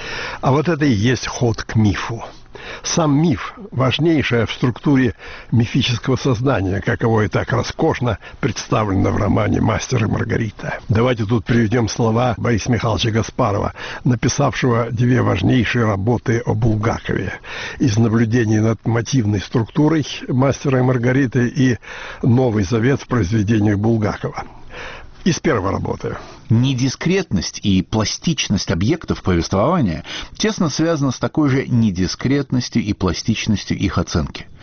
А вот это и есть ход к мифу. Сам миф – важнейшее в структуре мифического сознания, каково и так роскошно представлено в романе «Мастер и Маргарита». Давайте тут приведем слова Бориса Михайловича Гаспарова, написавшего две важнейшие работы о Булгакове. Из наблюдений над мотивной структурой «Мастера и Маргариты» и «Новый завет» в произведениях Булгакова. Из первой работы. Недискретность и пластичность объектов повествования тесно связана с такой же недискретностью и пластичностью их оценки.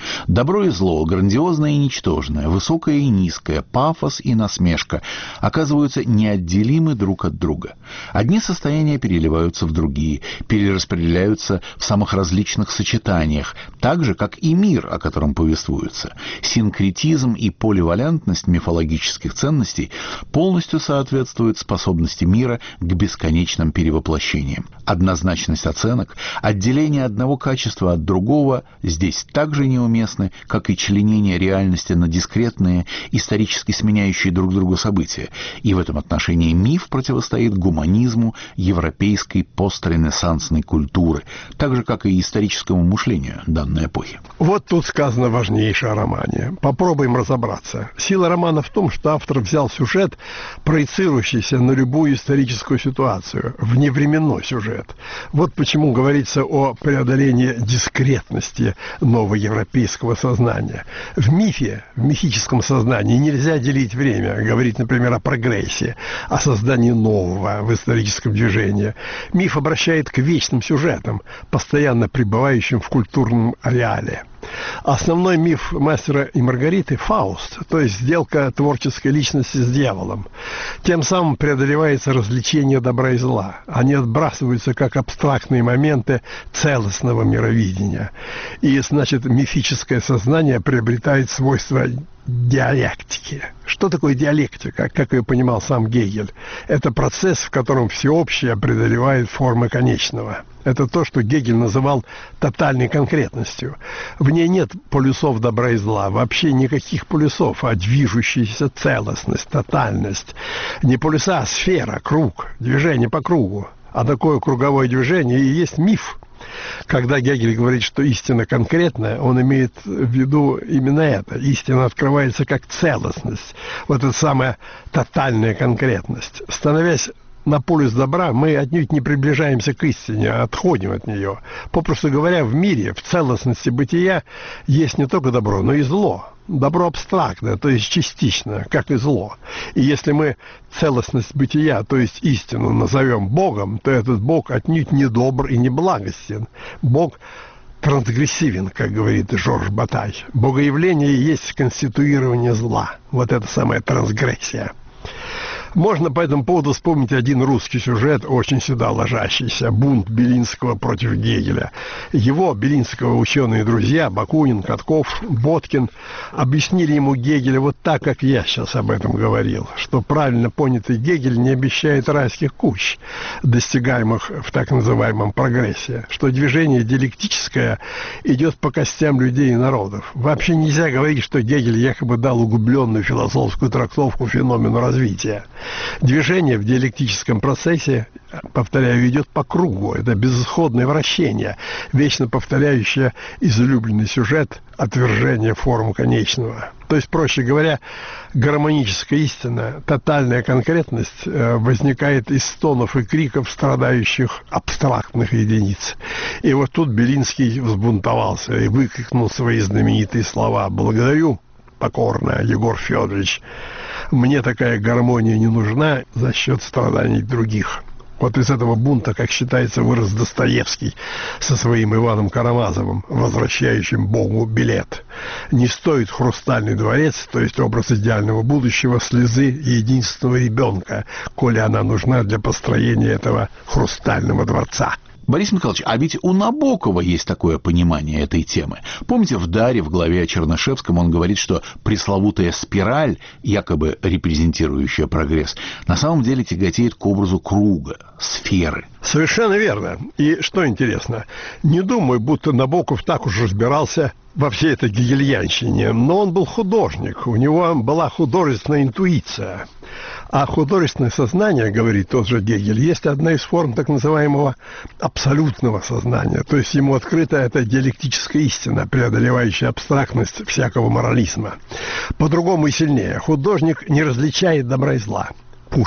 Добро и зло, грандиозное и ничтожное, высокое и низкое, пафос и насмешка оказываются неотделимы друг от друга. Одни состояния переливаются в другие, перераспределяются в самых различных сочетаниях, так же, как и мир, о котором повествуется. Синкретизм и поливалентность мифологических ценностей полностью соответствуют способности мира к бесконечным перевоплощениям. Однозначность оценок, отделение одного качества от другого здесь так же неуместны, как и членение реальности на дискретные, исторически сменяющие друг друга события. И в этом отношении миф противостоит гуманизму европейской постренессансной культуры, так же, как и историческому мышлению данной эпохи. Вот тут сказано важнейшее о романе. Попробуем разобраться. Сила романа в том, что автор взял сюжет, проецирующийся на любую историческую ситуацию, вневременной сюжет. Вот почему говорится о преодолении дискретности новоевропейского сознания. В мифе, в мифическом сознании нельзя делить время, говорить, например, о прогрессе, о создании нового в историческом движении. Миф обращает к вечным сюжетам, постоянно пребывающим в культурном ареале. Основной миф «Мастера и Маргариты» — Фауст, то есть сделка творческой личности с дьяволом. Тем самым преодолевается развлечение добра и зла. Они отбрасываются как абстрактные моменты целостного мировидения. И, значит, мифическое сознание приобретает свойства диалектики. Что такое диалектика? Как ее понимал сам Гегель? Это процесс, в котором всеобщее преодолевает формы конечного. Это то, что Гегель называл тотальной конкретностью. В ней нет полюсов добра и зла, вообще никаких полюсов, а движущаяся целостность, тотальность. Не полюса, а сфера, круг, движение по кругу. А такое круговое движение и есть миф. Когда Гегель говорит, что истина конкретная, он имеет в виду именно это. Истина открывается как целостность. Вот эта самая тотальная конкретность. Становясь на полюс добра, мы отнюдь не приближаемся к истине, а отходим от нее. Попросту говоря, в мире, в целостности бытия есть не только добро, но и зло. Добро абстрактное, то есть частично, как и зло. И если мы целостность бытия, то есть истину, назовем Богом, то этот Бог отнюдь не добр и не благостен. Бог трансгрессивен, как говорит Жорж Батай. Богоявление есть конституирование зла. Вот это самая трансгрессия. Можно по этому поводу вспомнить один русский сюжет, очень сюда ложащийся. Бунт Белинского против Гегеля. Его, Белинского, ученые друзья, Бакунин, Катков, Боткин, объяснили ему Гегеля вот так, как я сейчас об этом говорил, что правильно понятый Гегель не обещает райских кущ, достигаемых в так называемом прогрессе, что движение диалектическое идет по костям людей и народов. Вообще нельзя говорить, что Гегель якобы дал углубленную философскую трактовку феномену развития. Движение в диалектическом процессе, повторяю, идет по кругу. Это безысходное вращение, вечно повторяющее излюбленный сюжет отвержения форм конечного. То есть, проще говоря, гармоническая истина, тотальная конкретность возникает из стонов и криков страдающих абстрактных единиц. И вот тут Белинский взбунтовался и выкрикнул свои знаменитые слова: «Благодарю покорно, Егор Федорович. Мне такая гармония не нужна за счет страданий других». Вот из этого бунта, как считается, вырос Достоевский со своим Иваном Карамазовым, возвращающим Богу билет. Не стоит хрустальный дворец, то есть образ идеального будущего, слезы единственного ребенка, коли она нужна для построения этого хрустального дворца. Борис Михайлович, а ведь у Набокова есть такое понимание этой темы. Помните, в «Даре», в главе о Чернышевском, он говорит, что пресловутая спираль, якобы репрезентирующая прогресс, на самом деле тяготеет к образу круга, сферы. Совершенно верно. И что интересно, не думаю, будто Набоков так уж разбирался во всей этой гегельянщине, но он был художник, у него была художественная интуиция. А художественное сознание, говорит тот же Гегель, есть одна из форм так называемого абсолютного сознания. То есть ему открыта эта диалектическая истина, преодолевающая абстрактность всякого морализма. По-другому и сильнее. Художник не различает добра и зла. Пушкин.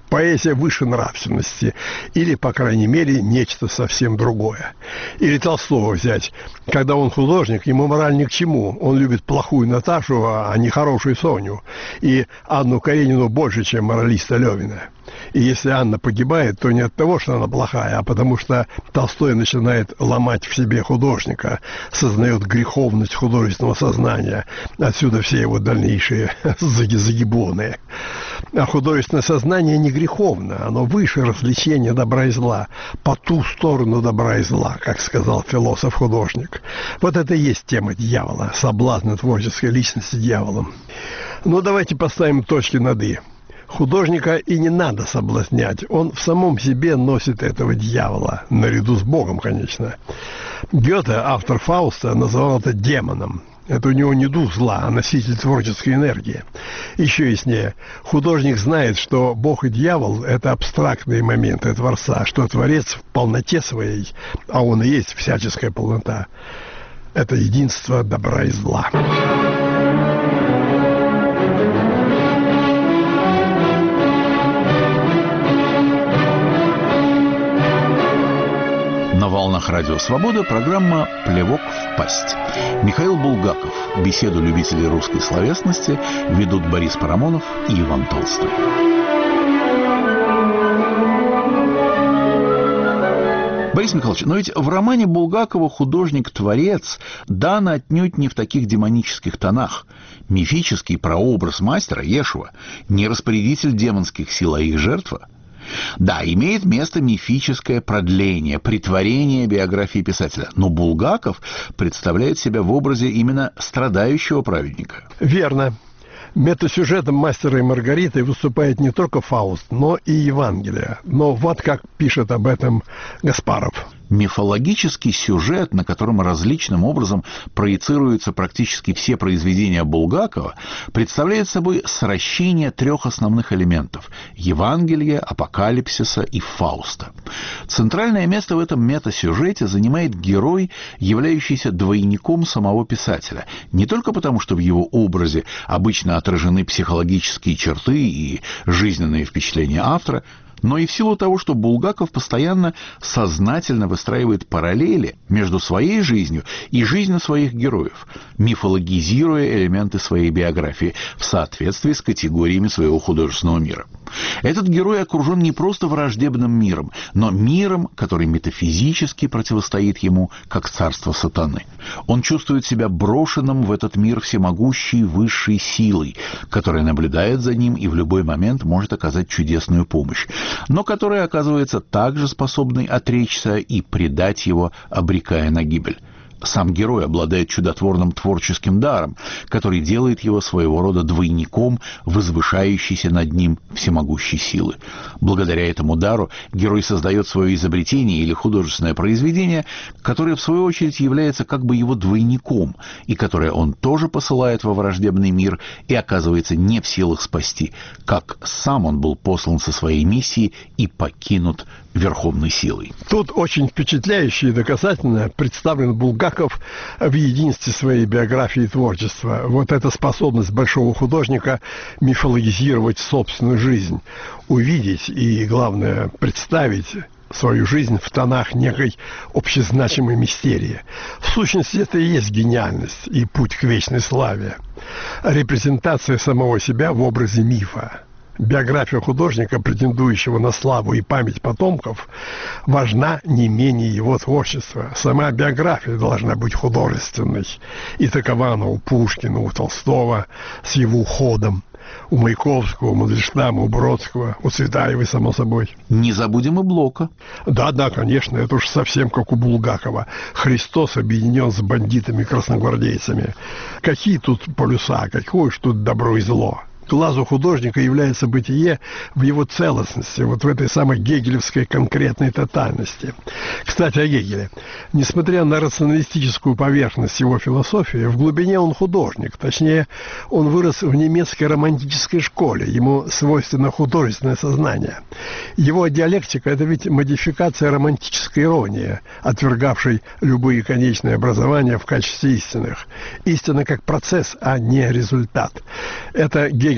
Поэзия выше нравственности, или, по крайней мере, нечто совсем другое. Или Толстого взять. Когда он художник, ему мораль ни к чему. Он любит плохую Наташу, а не хорошую Соню. И Анну Каренину больше, чем моралиста Левина. И если Анна погибает, то не от того, что она плохая, а потому что Толстой начинает ломать в себе художника, сознает греховность художественного сознания. Отсюда все его дальнейшие загибоны. А художественное сознание не греховно, оно выше развлечения добра и зла, по ту сторону добра и зла, как сказал философ-художник. Вот это и есть тема дьявола, соблазна творческой личности дьяволом. Но давайте поставим точки над «и». Художника и не надо соблазнять. Он в самом себе носит этого дьявола, наряду с Богом, конечно. Гёте, автор Фауста, называл это демоном. Это у него не дух зла, а носитель творческой энергии. Еще яснее, художник знает, что Бог и дьявол – это абстрактные моменты Творца, что Творец в полноте своей, а он и есть всяческая полнота. Это единство добра и зла. На волнах Радио Свобода программа «Плевок в пасть». Михаил Булгаков. Беседу любителей русской словесности ведут Борис Парамонов и Иван Толстой. Борис Михайлович, но ведь в романе Булгакова художник-творец дан отнюдь не в таких демонических тонах. Мифический прообраз мастера Ешуа не распорядитель демонских сил, а их жертва. Да, имеет место мифическое продление, претворение биографии писателя, но Булгаков представляет себя в образе именно страдающего праведника. Верно. Метасюжетом «Мастера и Маргариты» выступает не только Фауст, но и Евангелие. Но вот как пишет об этом Гаспаров. Мифологический сюжет, на котором различным образом проецируются практически все произведения Булгакова, представляет собой сращение трех основных элементов – Евангелия, Апокалипсиса и Фауста. Центральное место в этом метасюжете занимает герой, являющийся двойником самого писателя, не только потому, что в его образе обычно отражены психологические черты и жизненные впечатления автора, но и в силу того, что Булгаков постоянно сознательно выстраивает параллели между своей жизнью и жизнью своих героев, мифологизируя элементы своей биографии в соответствии с категориями своего художественного мира. Этот герой окружен не просто враждебным миром, но миром, который метафизически противостоит ему, как царство сатаны. Он чувствует себя брошенным в этот мир всемогущей высшей силой, которая наблюдает за ним и в любой момент может оказать чудесную помощь, но которая оказывается также способной отречься и предать его, обрекая на гибель. Сам герой обладает чудотворным творческим даром, который делает его своего рода двойником, возвышающейся над ним всемогущей силы. Благодаря этому дару герой создает свое изобретение или художественное произведение, которое, в свою очередь, является как бы его двойником, и которое он тоже посылает во враждебный мир и оказывается не в силах спасти, как сам он был послан со своей миссией и покинут верховной силой. Тут очень впечатляюще и доказательно представлен Булгаков в единстве своей биографии и творчества. Вот эта способность большого художника мифологизировать собственную жизнь, увидеть и, главное, представить свою жизнь в тонах некой общезначимой мистерии. В сущности, это и есть гениальность и путь к вечной славе. Репрезентация самого себя в образе мифа. Биография художника, претендующего на славу и память потомков, важна не менее его творчества. Сама биография должна быть художественной. И такова она у Пушкина, у Толстого, с его уходом, у Маяковского, у Мандельштама, у Бродского, у Цветаевой, само собой. Не забудем и Блока. Да-да, конечно, это уж совсем как у Булгакова. Христос объединен с бандитами-красногвардейцами. Какие тут полюса, какое уж тут добро и зло. Глазу художника является бытие в его целостности, вот в этой самой гегелевской конкретной тотальности. Кстати, о Гегеле. Несмотря на рационалистическую поверхность его философии, в глубине он художник. Точнее, он вырос в немецкой романтической школе. Ему свойственно художественное сознание. Его диалектика – это ведь модификация романтической иронии, отвергавшей любые конечные образования в качестве истинных. Истина как процесс, а не результат. Это Гегель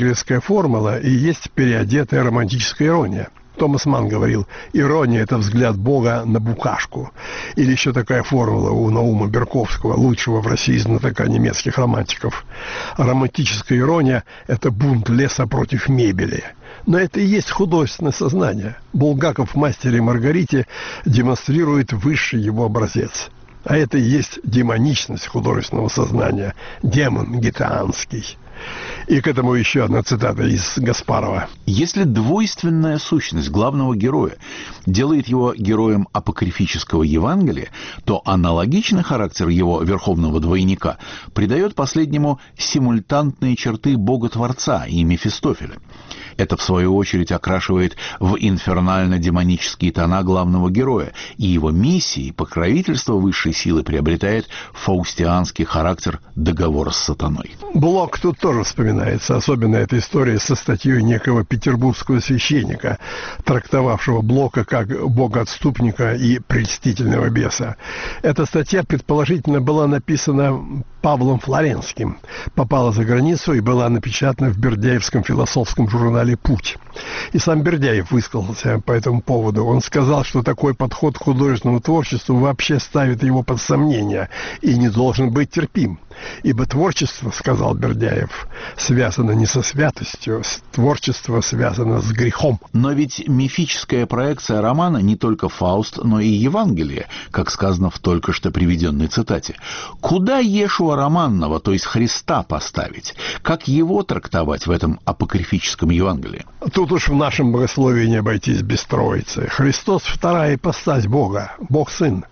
евангельская формула и есть переодетая романтическая ирония. Томас Манн говорил, ирония – это взгляд Бога на букашку. Или еще такая формула у Наума Берковского, лучшего в России знатока немецких романтиков. Романтическая ирония – это бунт леса против мебели. Но это и есть художественное сознание. Булгаков в «Мастере и Маргарите» демонстрирует высший его образец. А это и есть демоничность художественного сознания, демон гетеанский. И к этому еще одна цитата из Гаспарова. Если двойственная сущность главного героя делает его героем апокрифического Евангелия, то аналогичный характер его верховного двойника придает последнему симультантные черты Бога-творца и Мефистофеля. Это, в свою очередь, окрашивает в инфернально-демонические тона главного героя, и его миссии и покровительство высшей силы приобретает фаустианский характер договора с сатаной. Блок тут тоже вспоминается, особенно эта история со статьей некого петербургского священника, трактовавшего Блока как бога-отступника и прельстительного беса. Эта статья, предположительно, была написана Павлом Флоренским, попала за границу и была напечатана в бердяевском философском журнале «Путь». И сам Бердяев высказался по этому поводу. Он сказал, что такой подход к художественному творчеству вообще ставит его под сомнение и не должен быть терпим. Ибо творчество, сказал Бердяев, связано не со святостью, творчество связано с грехом. Но ведь мифическая проекция романа не только Фауст, но и Евангелие, как сказано в только что приведенной цитате. Куда Иешуа Романного, то есть Христа, поставить? Как его трактовать в этом апокрифическом Евангелии? Тут уж в нашем богословии не обойтись без Троицы. Христос — вторая ипостась Бога, Бог-Сын.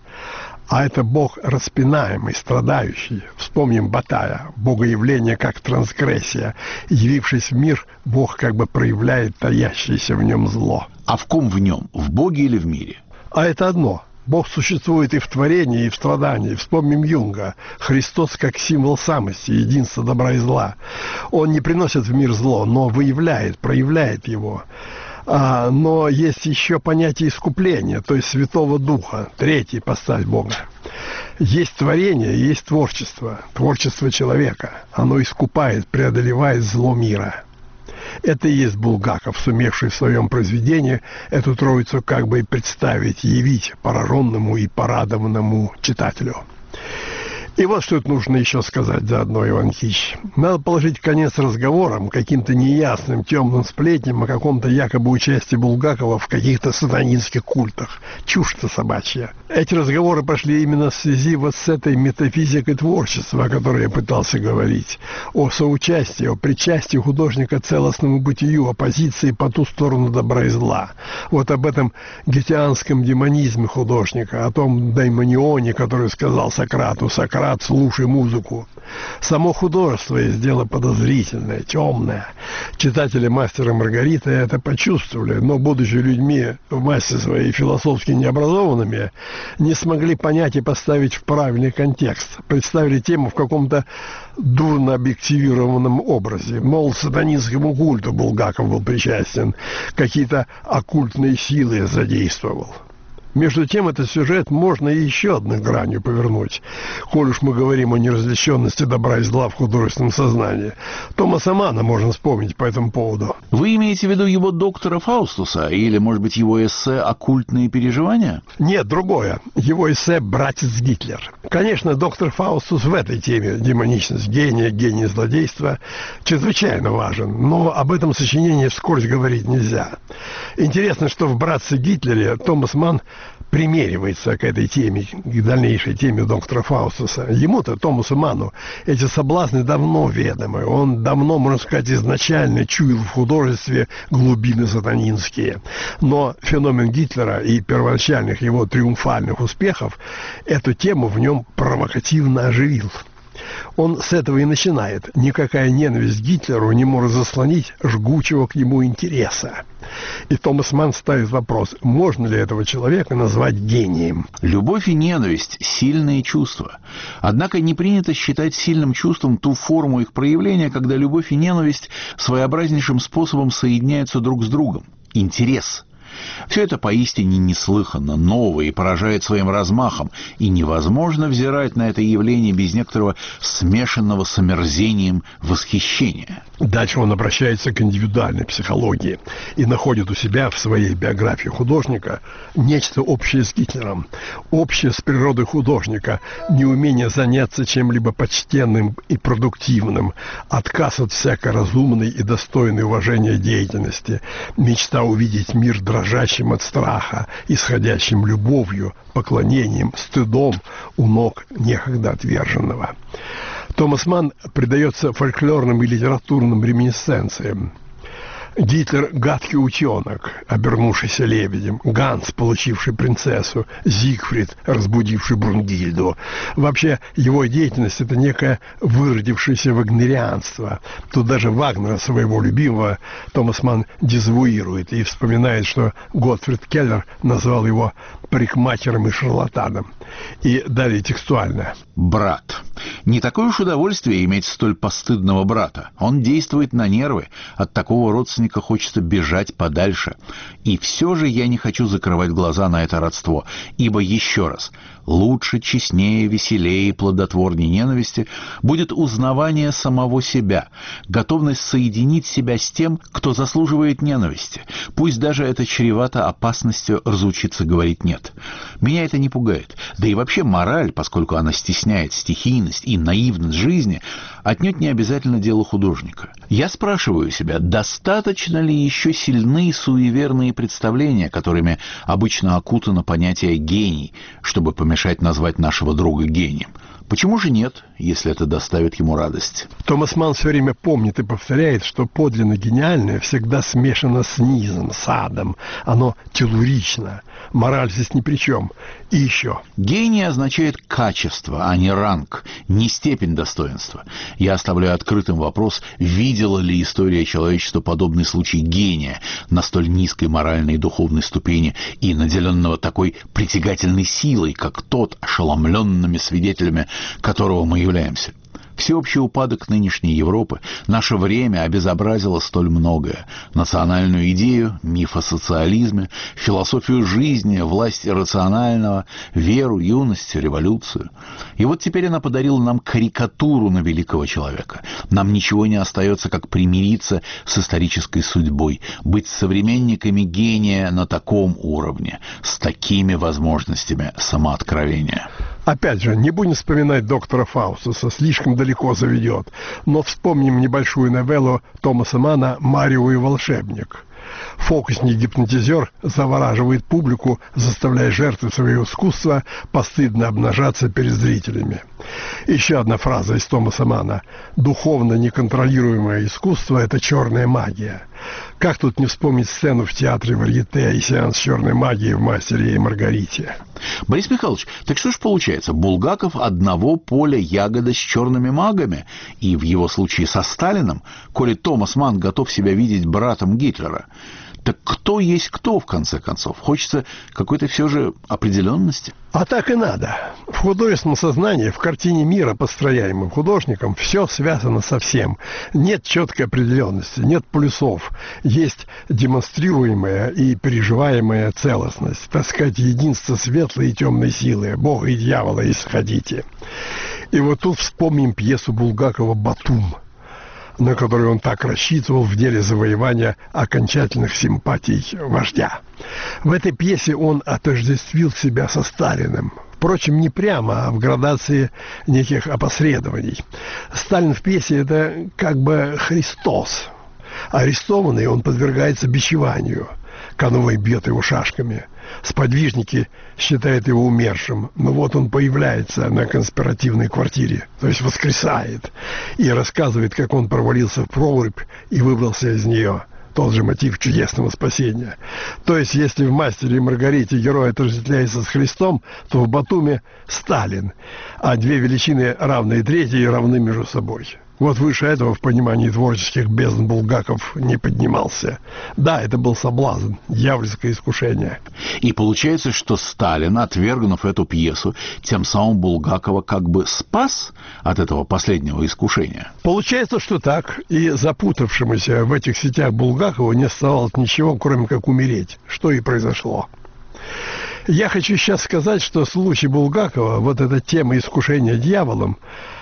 А это Бог распинаемый, страдающий. Вспомним Батая. Богоявление как трансгрессия. Явившись в мир, Бог как бы проявляет таящееся в нем зло. А в ком в нем? В Боге или в мире? А это одно. Бог существует и в творении, и в страдании. Вспомним Юнга. Христос как символ самости, единства добра и зла. Он не приносит в мир зло, но выявляет, проявляет его. А, но есть еще понятие искупления, то есть Святого Духа, третья ипостась Бога. Есть творение, есть творчество, творчество человека. Оно искупает, преодолевает зло мира. Это и есть Булгаков, сумевший в своем произведении эту троицу как бы и представить, явить пораженному и порадованному читателю. И вот что тут нужно еще сказать заодно, Иван Ильич. Надо положить конец разговорам, каким-то неясным, темным сплетням о каком-то якобы участии Булгакова в каких-то сатанинских культах. Чушь-то собачья. Эти разговоры пошли именно в связи вот с этой метафизикой творчества, о которой я пытался говорить. О соучастии, о причастии художника к целостному бытию, о позиции по ту сторону добра и зла. Вот об этом гетеанском демонизме художника, о том даймонионе, который сказал Сократу: «Сократ, слушай музыку». Само художество есть дело подозрительное, темное. Читатели «Мастера и Маргариты» это почувствовали, но, будучи людьми в массе своей философски необразованными, не смогли понять и поставить в правильный контекст. Представили тему в каком-то дурно объективированном образе. Мол, сатанинскому культу Булгаков был причастен, какие-то оккультные силы задействовал. Между тем, этот сюжет можно и еще одной гранью повернуть. Коль уж мы говорим о неразличенности добра и зла в художественном сознании, Томаса Манна можно вспомнить по этому поводу. Вы имеете в виду его доктора Фаустуса или, может быть, его эссе «Оккультные переживания»? Нет, другое. Его эссе «Братец Гитлер». Конечно, доктор Фаустус в этой теме, демоничность гения, гений злодейства, чрезвычайно важен, но об этом сочинении вскользь говорить нельзя. Интересно, что в «Братце Гитлере» Томас Манн примеривается к этой теме, к дальнейшей теме доктора Фаустуса. Ему-то, Томасу Манну, эти соблазны давно ведомы. Он давно, можно сказать, изначально чуял в художестве глубины сатанинские. Но феномен Гитлера и первоначальных его триумфальных успехов эту тему в нем провокативно оживил. Он с этого и начинает. Никакая ненависть к Гитлеру не может заслонить жгучего к нему интереса. И Томас Манн ставит вопрос, можно ли этого человека назвать гением. Любовь и ненависть – сильные чувства. Однако не принято считать сильным чувством ту форму их проявления, когда любовь и ненависть своеобразнейшим способом соединяются друг с другом. Интерес. Все это поистине неслыханно, ново и поражает своим размахом, и невозможно взирать на это явление без некоторого смешанного с омерзением восхищения. Дальше он обращается к индивидуальной психологии и находит у себя в своей биографии художника нечто общее с Гитлером, общее с природой художника, неумение заняться чем-либо почтенным и продуктивным, отказ от всякой разумной и достойной уважения деятельности, мечта увидеть мир дрожащим от страха, исходящим любовью, поклонением, стыдом у ног некогда отверженного. Томас Манн предается фольклорным и литературным реминисценциям. Гитлер – гадкий утенок, обернувшийся лебедем, Ганс, получивший принцессу, Зигфрид, разбудивший Брунгильду. Вообще, его деятельность – это некое выродившееся вагнерианство. Тут даже Вагнера, своего любимого, Томас Манн дезавуирует и вспоминает, что Готфрид Келлер назвал его парикмахером и шарлатаном. И далее текстуально. Брат. Не такое уж удовольствие иметь столь постыдного брата. Он действует на нервы. От такого родственника хочется бежать подальше. И все же я не хочу закрывать глаза на это родство. Ибо, еще раз, лучше, честнее, веселее и плодотворнее ненависти будет узнавание самого себя, готовность соединить себя с тем, кто заслуживает ненависти. Пусть даже это чревато опасностью разучиться говорить «нет». Меня это не пугает. Да и вообще мораль, поскольку она стесняет стихийность и наивность жизни, отнюдь не обязательно дело художника. Я спрашиваю себя, достаточно ли еще сильны суеверные представления, которыми обычно окутано понятие «гений», чтобы помешать назвать нашего друга гением? Почему же нет, если это доставит ему радость? Томас Манн все время помнит и повторяет, что подлинно гениальное всегда смешано с низом, с адом. Оно телурично. Мораль здесь ни при чем. И еще. Гений означает качество, а не ранг, не степень достоинства. Я оставляю открытым вопрос, видела ли история человечества подобный случай гения на столь низкой моральной и духовной ступени и наделенного такой притягательной силой, как тот, ошеломленными свидетелями которого мы являемся. Всеобщий упадок нынешней Европы, наше время обезобразило столь многое. Национальную идею, миф о социализме, философию жизни, власть рационального, веру, юность, революцию. И вот теперь она подарила нам карикатуру на великого человека. Нам ничего не остается, как примириться с исторической судьбой, быть современниками гения на таком уровне, с такими возможностями самооткровения. Опять же, не будем вспоминать доктора Фаустуса, слишком далеко заведет, но вспомним небольшую новеллу Томаса Манна «Марио и волшебник». Фокусник-гипнотизер завораживает публику, заставляя жертвы своего искусства постыдно обнажаться перед зрителями. Еще одна фраза из Томаса Манна. «Духовно неконтролируемое искусство – это черная магия». Как тут не вспомнить сцену в театре Варьете и сеанс черной магии в «Мастере и Маргарите»? Борис Михайлович, так что ж получается, Булгаков одного поля ягода с черными магами, и в его случае со Сталином, коли Томас Манн готов себя видеть братом Гитлера. Так кто есть кто, в конце концов? Хочется какой-то все же определенности. А так и надо. В художественном сознании, в картине мира, построяемым художником, все связано со всем. Нет четкой определенности, нет полюсов. Есть демонстрируемая и переживаемая целостность. Так сказать, единство светлой и темной силы, Бога и дьявола, если хотите. И вот тут вспомним пьесу Булгакова «Батум», на которую он так рассчитывал в деле завоевания окончательных симпатий вождя. В этой пьесе он отождествил себя со Сталиным. Впрочем, не прямо, а в градации неких опосредований. Сталин в пьесе – это как бы Христос. Арестованный он подвергается бичеванию. Конвой бьет его шашками. Сподвижники считают его умершим. Но вот он появляется на конспиративной квартире, то есть воскресает, и рассказывает, как он провалился в прорубь и выбрался из нее. Тот же мотив чудесного спасения. То есть, если в «Мастере и Маргарите» герой отождествляется с Христом, то в «Батуме» Сталин, а две величины, равные третьей, равны между собой. Вот выше этого в понимании творческих бездн Булгаков не поднимался. Да, это был соблазн, дьявольское искушение. И получается, что Сталин, отвергнув эту пьесу, тем самым Булгакова как бы спас от этого последнего искушения. Получается, что так. И запутавшемуся в этих сетях Булгакову не оставалось ничего, кроме как умереть, что и произошло. Я хочу сейчас сказать, что случай Булгакова, вот эта тема искушения дьяволом,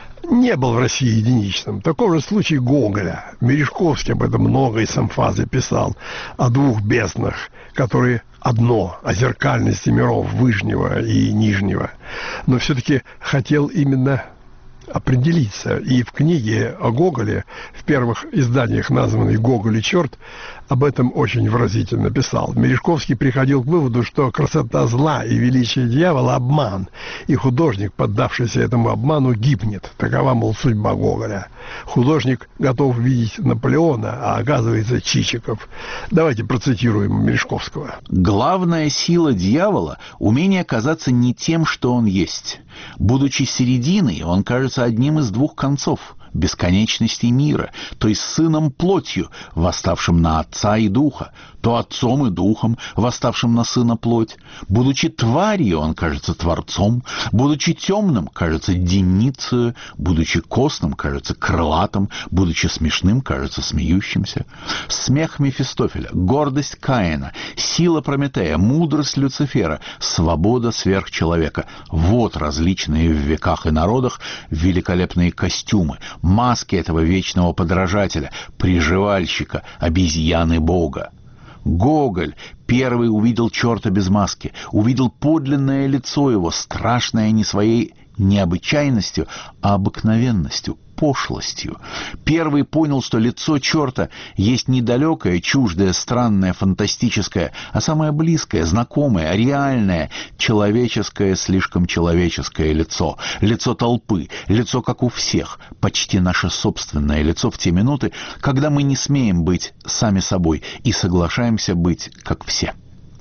не был в России единичным. Такой же случай Гоголя. Мережковский об этом много и с эмфазой писал. О двух безднах, которые одно, о зеркальности миров Вышнего и Нижнего. Но все-таки хотел именно определиться. И в книге о Гоголе, в первых изданиях, названной «Гоголь и черт», об этом очень выразительно писал. Мережковский приходил к выводу, что красота зла и величие дьявола – обман, и художник, поддавшийся этому обману, гибнет. Такова, мол, судьба Гоголя. Художник готов видеть Наполеона, а оказывается Чичиков. Давайте процитируем Мережковского. «Главная сила дьявола – умение казаться не тем, что он есть. Будучи серединой, он кажется одним из двух концов – бесконечностей мира, то есть сыном плотью, восставшим на отца и духа, то отцом и духом, восставшим на сына плоть. Будучи тварью, он кажется творцом, будучи темным, кажется деницею, будучи костным, кажется крылатым, будучи смешным, кажется смеющимся. Смех Мефистофеля, гордость Каина, сила Прометея, мудрость Люцифера, свобода сверхчеловека. Вот различные в веках и народах великолепные костюмы, маски этого вечного подражателя, приживальщика, обезьяны Бога. Гоголь первый увидел черта без маски, увидел подлинное лицо его, страшное не своей необычайностью, а обыкновенностью, пошлостью. Первый понял, что лицо черта есть недалекое, чуждое, странное, фантастическое, а самое близкое, знакомое, реальное, человеческое, слишком человеческое лицо. Лицо толпы, лицо как у всех, почти наше собственное лицо в те минуты, когда мы не смеем быть сами собой и соглашаемся быть как все.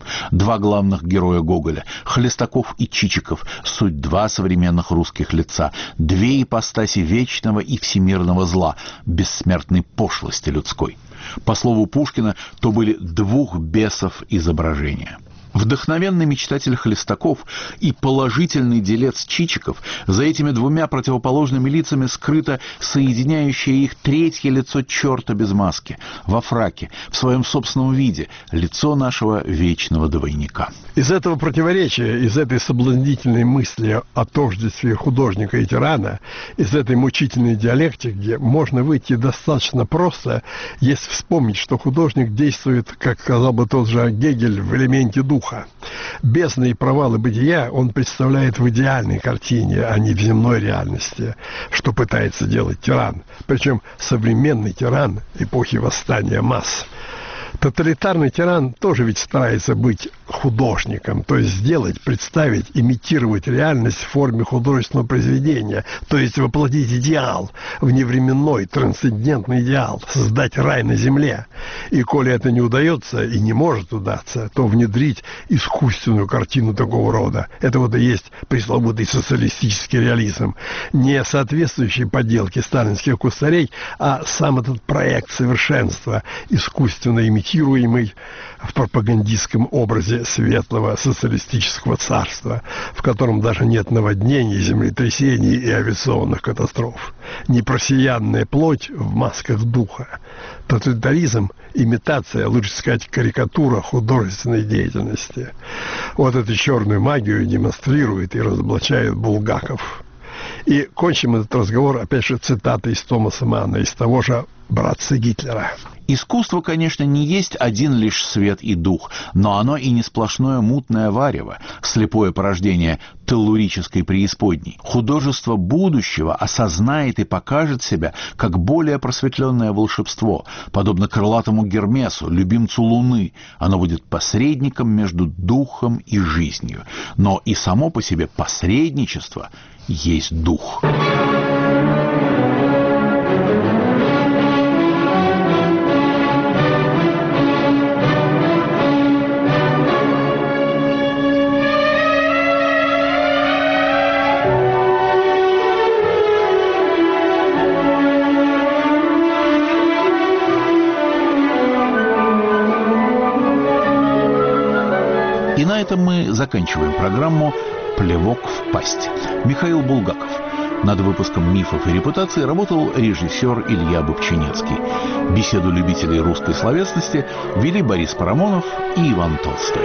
Два главных героя Гоголя, Хлестаков и Чичиков, суть два современных русских лица, две ипостаси вечного и всемирного зла, бессмертной пошлости людской. По слову Пушкина, то были двух бесов изображения. Вдохновенный мечтатель Хлестаков и положительный делец Чичиков, за этими двумя противоположными лицами скрыто соединяющее их третье лицо черта без маски, во фраке, в своем собственном виде, лицо нашего вечного двойника. Из этого противоречия, из этой соблазнительной мысли о тождестве художника и тирана, из этой мучительной диалектики можно выйти достаточно просто, если вспомнить, что художник действует, как сказал бы тот же Гегель, в элементе духа. Бездны и провалы бытия он представляет в идеальной картине, а не в земной реальности, что пытается делать тиран, причем современный тиран эпохи восстания масс. Тоталитарный тиран тоже ведь старается быть художником, то есть сделать, представить, имитировать реальность в форме художественного произведения, то есть воплотить идеал, вневременной, трансцендентный идеал, создать рай на земле. И коли это не удается и не может удаться, то внедрить искусственную картину такого рода. Это вот и есть пресловутый социалистический реализм, не соответствующий подделке сталинских кустарей, а сам этот проект совершенства, искусственно имитируемый в пропагандистском образе светлого социалистического царства, в котором даже нет наводнений, землетрясений и авиационных катастроф. Непросиянная плоть в масках духа. Тоталитаризм – имитация, лучше сказать, карикатура художественной деятельности. Вот эту черную магию демонстрирует и разоблачает Булгаков. И кончим этот разговор, опять же, цитатой из Томаса Манна, из того же «Братца Гитлера». Искусство, конечно, не есть один лишь свет и дух, но оно и не сплошное мутное варево, слепое порождение теллурической преисподней. Художество будущего осознает и покажет себя как более просветленное волшебство, подобно крылатому Гермесу, любимцу Луны. Оно будет посредником между духом и жизнью. Но и само по себе посредничество есть дух. этом мы заканчиваем программу «Плевок в пасть». Михаил Булгаков. Над выпуском «Мифов и репутации» работал режиссер Илья Бобчинецкий. Беседу любителей русской словесности вели Борис Парамонов и Иван Толстой.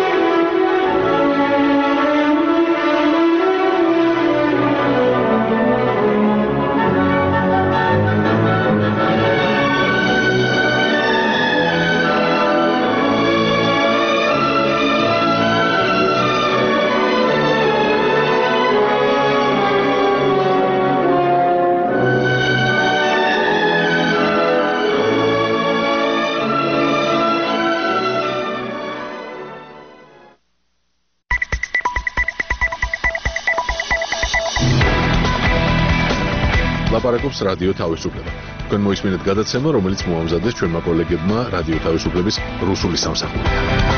ლაპარაკობს რადიო თავისუფლება. თქვენ მოისმინეთ გადაცემა, რომელიც მოამზადეს ჩვენმა კოლეგებმა რადიო თავისუფლების რუსული სამსახური.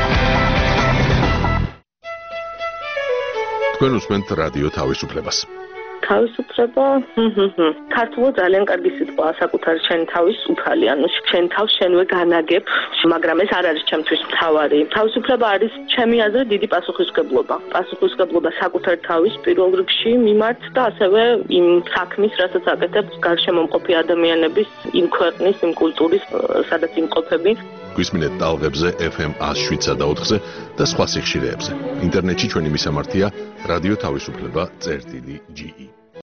თქვენ უსმენთ რადიო თავისუფლებას. თავისუფლება, ქართულად ძალიან კარგი სიტყვაა საკუთარი შენ თავის უფალი, ანუ შენ თავს შენვე განაგებ, მაგრამ ეს არ არის ჩემთვის მთავარი. თავისუფლება არის ჩემი აზრით დიდი პასუხისმგებლობა. პასუხისმგებლობა საკუთარი თავის პირველ რიგში მიმართ და ასევე იმ საქმის, რასაც აკეთებ გარშემომყოფი ადამიანების, იმ ქვეყნის, იმ კულტურის, სადაც იმყოფები. გვისმინეთ ტალღებზე ეფ ემ one oh seven და ოთხზე და სხვა სიხშირეებზე. ინტერნეტში ჩვენი მისამართია რადიო თავისუფლება წერტილი ჯი ი.